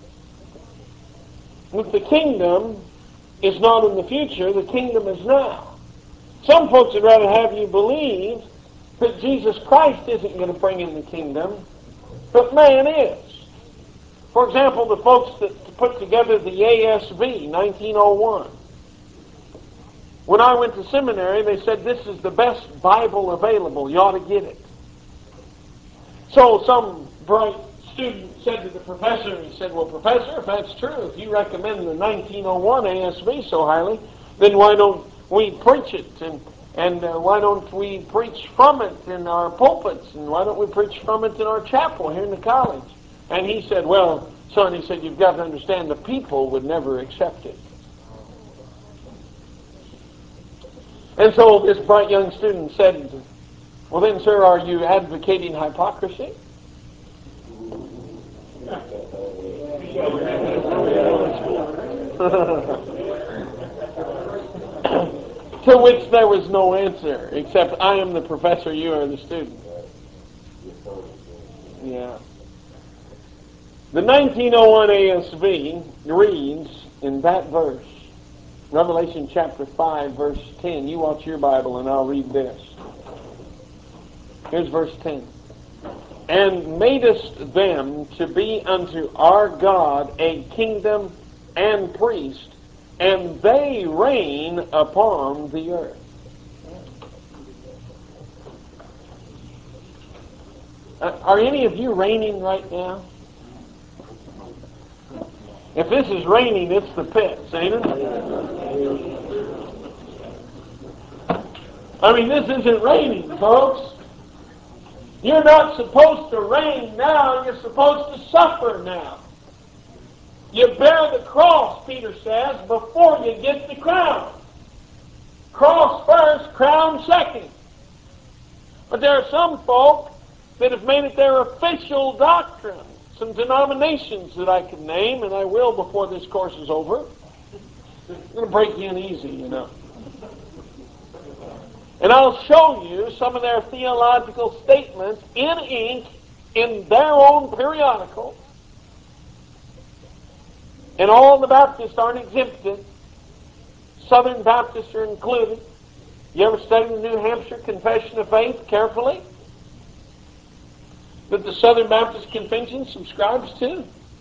that the kingdom is not in the future, the kingdom is now. Some folks would rather have you believe that Jesus Christ isn't going to bring in the kingdom, but man is. For example, the folks that put together the A S V, nineteen oh one. When I went to seminary, they said, this is the best Bible available. You ought to get it. So some bright student said to the professor, he said, well, professor, if that's true, if you recommend the nineteen oh one A S V so highly, then why don't we preach it? And, and uh, why don't we preach from it in our pulpits? And why don't we preach from it in our chapel here in the college? And he said, well, son, he said, you've got to understand the people would never accept it. And so this bright young student said, well then, sir, are you advocating hypocrisy? To which there was no answer, except I am the professor, you are the student. Yeah. The nineteen oh one A S V reads in that verse, Revelation chapter five, verse ten. You watch your Bible and I'll read this. Here's verse ten. And madest them to be unto our God a kingdom and priest, and they reign upon the earth. Uh, are any of you reigning right now? If this is raining, it's the pits, ain't it? I mean, this isn't raining, folks. You're not supposed to reign now. You're supposed to suffer now. You bear the cross, Peter says, before you get the crown. Cross first, crown second. But there are some folk that have made it their official doctrine. Some denominations that I could name, and I will before this course is over. I'm going to break you in easy, you know. And I'll show you some of their theological statements in ink in their own periodical. And all the Baptists aren't exempted. Southern Baptists are included. You ever studied the New Hampshire Confession of Faith carefully? That the Southern Baptist Convention subscribes to?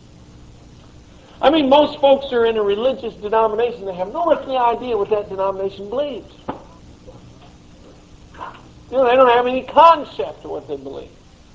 I mean, most folks are in a religious denomination. They have no earthly idea what that denomination believes. You know, they don't have any concept of what they believe.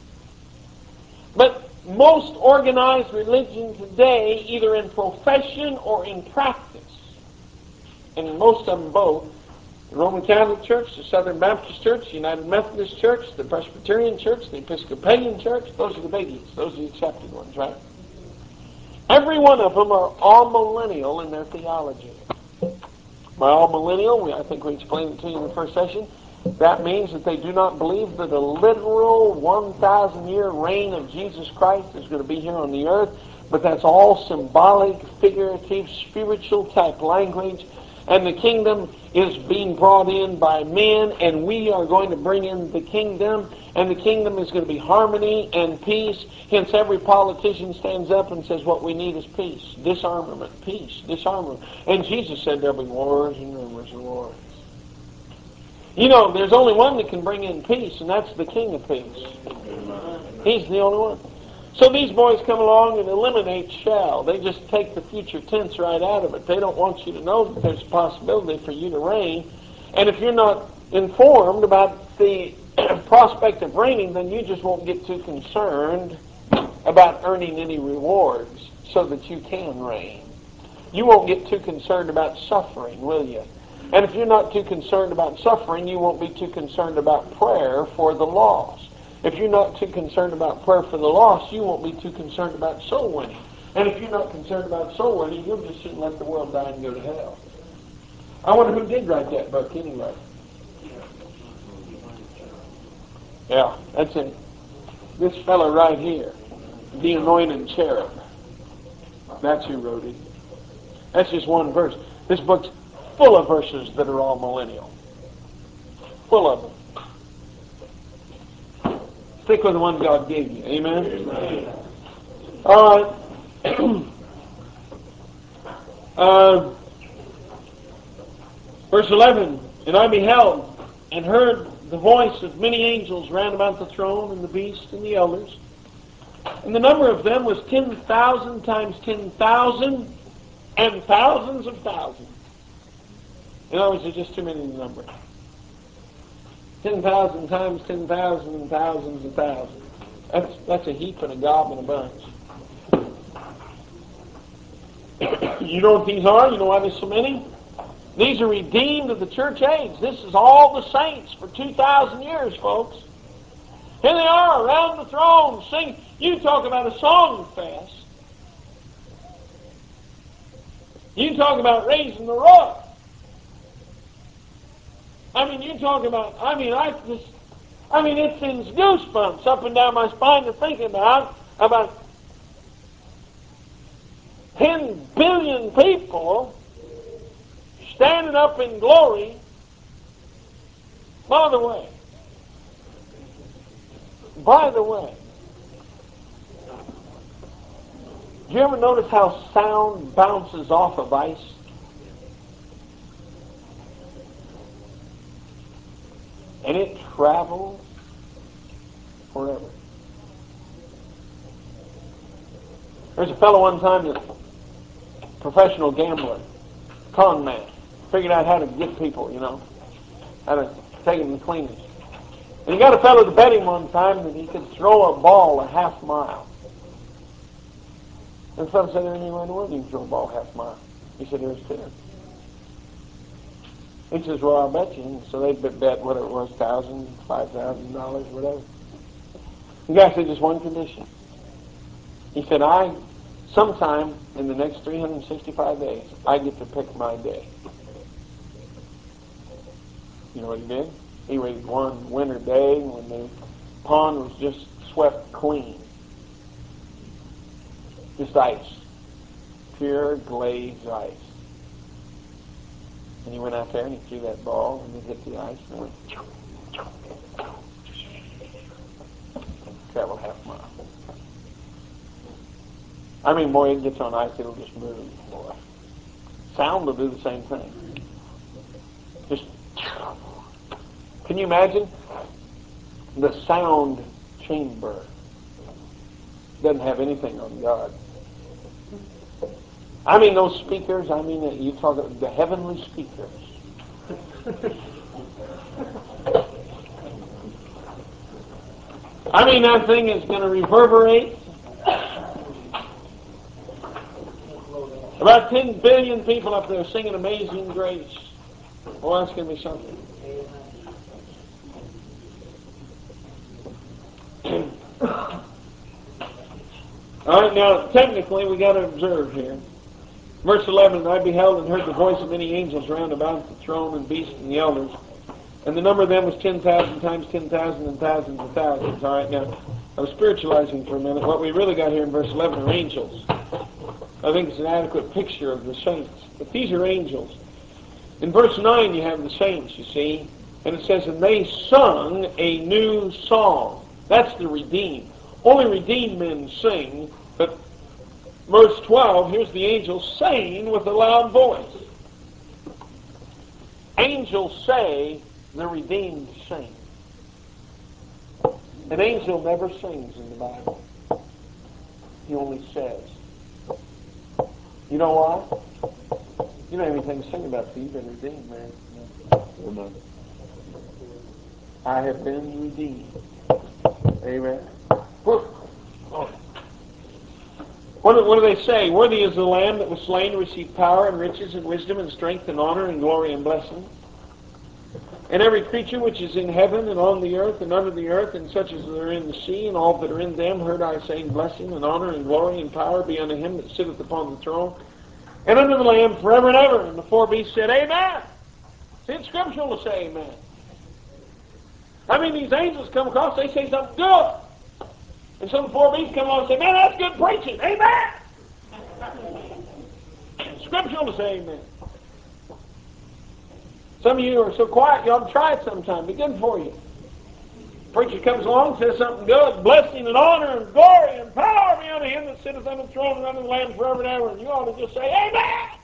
But most organized religion today, either in profession or in practice, and most of them both, the Roman Catholic Church, the Southern Baptist Church, the United Methodist Church, the Presbyterian Church, the Episcopalian Church, those are the biggies. Those are the accepted ones, right? Every one of them are all millennial in their theology. By all millennial, I think we explained it to you in the first session, that means that they do not believe that a literal one thousand year reign of Jesus Christ is going to be here on the earth, but that's all symbolic, figurative, spiritual type language. And the kingdom is being brought in by men, and we are going to bring in the kingdom, and the kingdom is going to be harmony and peace. Hence, every politician stands up and says, what we need is peace, disarmament, peace, disarmament. And Jesus said there'll be wars and rumors of wars. You know, there's only one that can bring in peace, and that's the King of Peace. He's the only one. So these boys come along and eliminate shall. They just take the future tense right out of it. They don't want you to know that there's a possibility for you to reign. And if you're not informed about the prospect of reigning, then you just won't get too concerned about earning any rewards so that you can reign. You won't get too concerned about suffering, will you? And if you're not too concerned about suffering, you won't be too concerned about prayer for the lost. If you're not too concerned about prayer for the lost, you won't be too concerned about soul winning. And if you're not concerned about soul winning, you'll just soon let the world die and go to hell. I wonder who did write that book anyway. Yeah, that's it. This fellow right here, the anointed cherub. That's who wrote it. That's just one verse. This book's full of verses that are all millennial. Full of them. Stick with the one God gave you. Amen? Amen. All right. uh, verse eleven. And I beheld and heard the voice of many angels round about the throne and the beast and the elders. And the number of them was ten thousand times ten thousand and thousands of thousands. In other words, there's just too many to number. Ten thousand times ten thousand and thousands and thousands. That's that's a heap and a gob and a bunch. You know what these are? You know why there's so many? These are redeemed of the church age. This is all the saints for two thousand years, folks. Here they are around the throne singing. You talk about a song fest. You talk about raising the roof. I mean, you talk about, I mean, I just, I mean, it sends goosebumps up and down my spine to think about, about ten billion people standing up in glory. By the way, by the way, do you ever notice how sound bounces off of ice? And it travels forever. There's a fellow one time, that professional gambler, con man, figured out how to get people, you know, how to take them to cleaners. And he got a fellow to bet him one time that he could throw a ball a half mile. And the fellow said, there ain't anywhere in the world you can throw a ball half a mile. He said, there's ten. He says, well, I'll bet you. And so they bet whatever it was, thousand, five thousand dollars, whatever. The guy said, just one condition. He said, I, sometime in the next three hundred sixty-five days, I get to pick my day. You know what he did? He waited one winter day when the pond was just swept clean. Just ice. Pure glazed ice. And he went out there and he threw that ball and it hit the ice and it went travel half a mile. I mean, boy, it gets on ice, it'll just move, boy. Sound will do the same thing. Just, can you imagine? The sound chamber doesn't have anything on God. I mean, those speakers, I mean, you talk about the heavenly speakers. I mean, that thing is going to reverberate. About ten billion people up there singing Amazing Grace. Oh, that's going to be something. All right, now, technically, we got to observe here. Verse eleven, I beheld and heard the voice of many angels round about the throne and beast and the elders. And the number of them was ten thousand times ten thousand and thousands of thousands. All right, now, I was spiritualizing for a minute. What we really got here in verse eleven are angels. I think it's an adequate picture of the saints. But these are angels. In verse nine, you have the saints, you see. And it says, and they sung a new song. That's the redeemed. Only redeemed men sing. But verse twelve, here's the angels saying with a loud voice. Angels say, the redeemed sing. An angel never sings in the Bible. He only says. You know why? You don't have anything to sing about, so you've been redeemed, man. Amen. I have been redeemed. Amen. What, what do they say? Worthy is the Lamb that was slain to receive power and riches and wisdom and strength and honor and glory and blessing. And every creature which is in heaven and on the earth and under the earth and such as are in the sea and all that are in them heard I saying, blessing and honor and glory and power be unto him that sitteth upon the throne and unto the Lamb forever and ever. And the four beasts said, amen. See, it's scriptural to say amen. I mean, these angels come across, they say something good. And some four beasts come along and say, man, that's good preaching. Amen. It's scriptural to say amen. Some of you are so quiet, you ought to try it sometime. Be good for you. Preacher comes along, says something good, blessing and honor and glory and power be unto him that sitteth on the throne and unto the Lamb forever and ever. And you ought to just say, amen.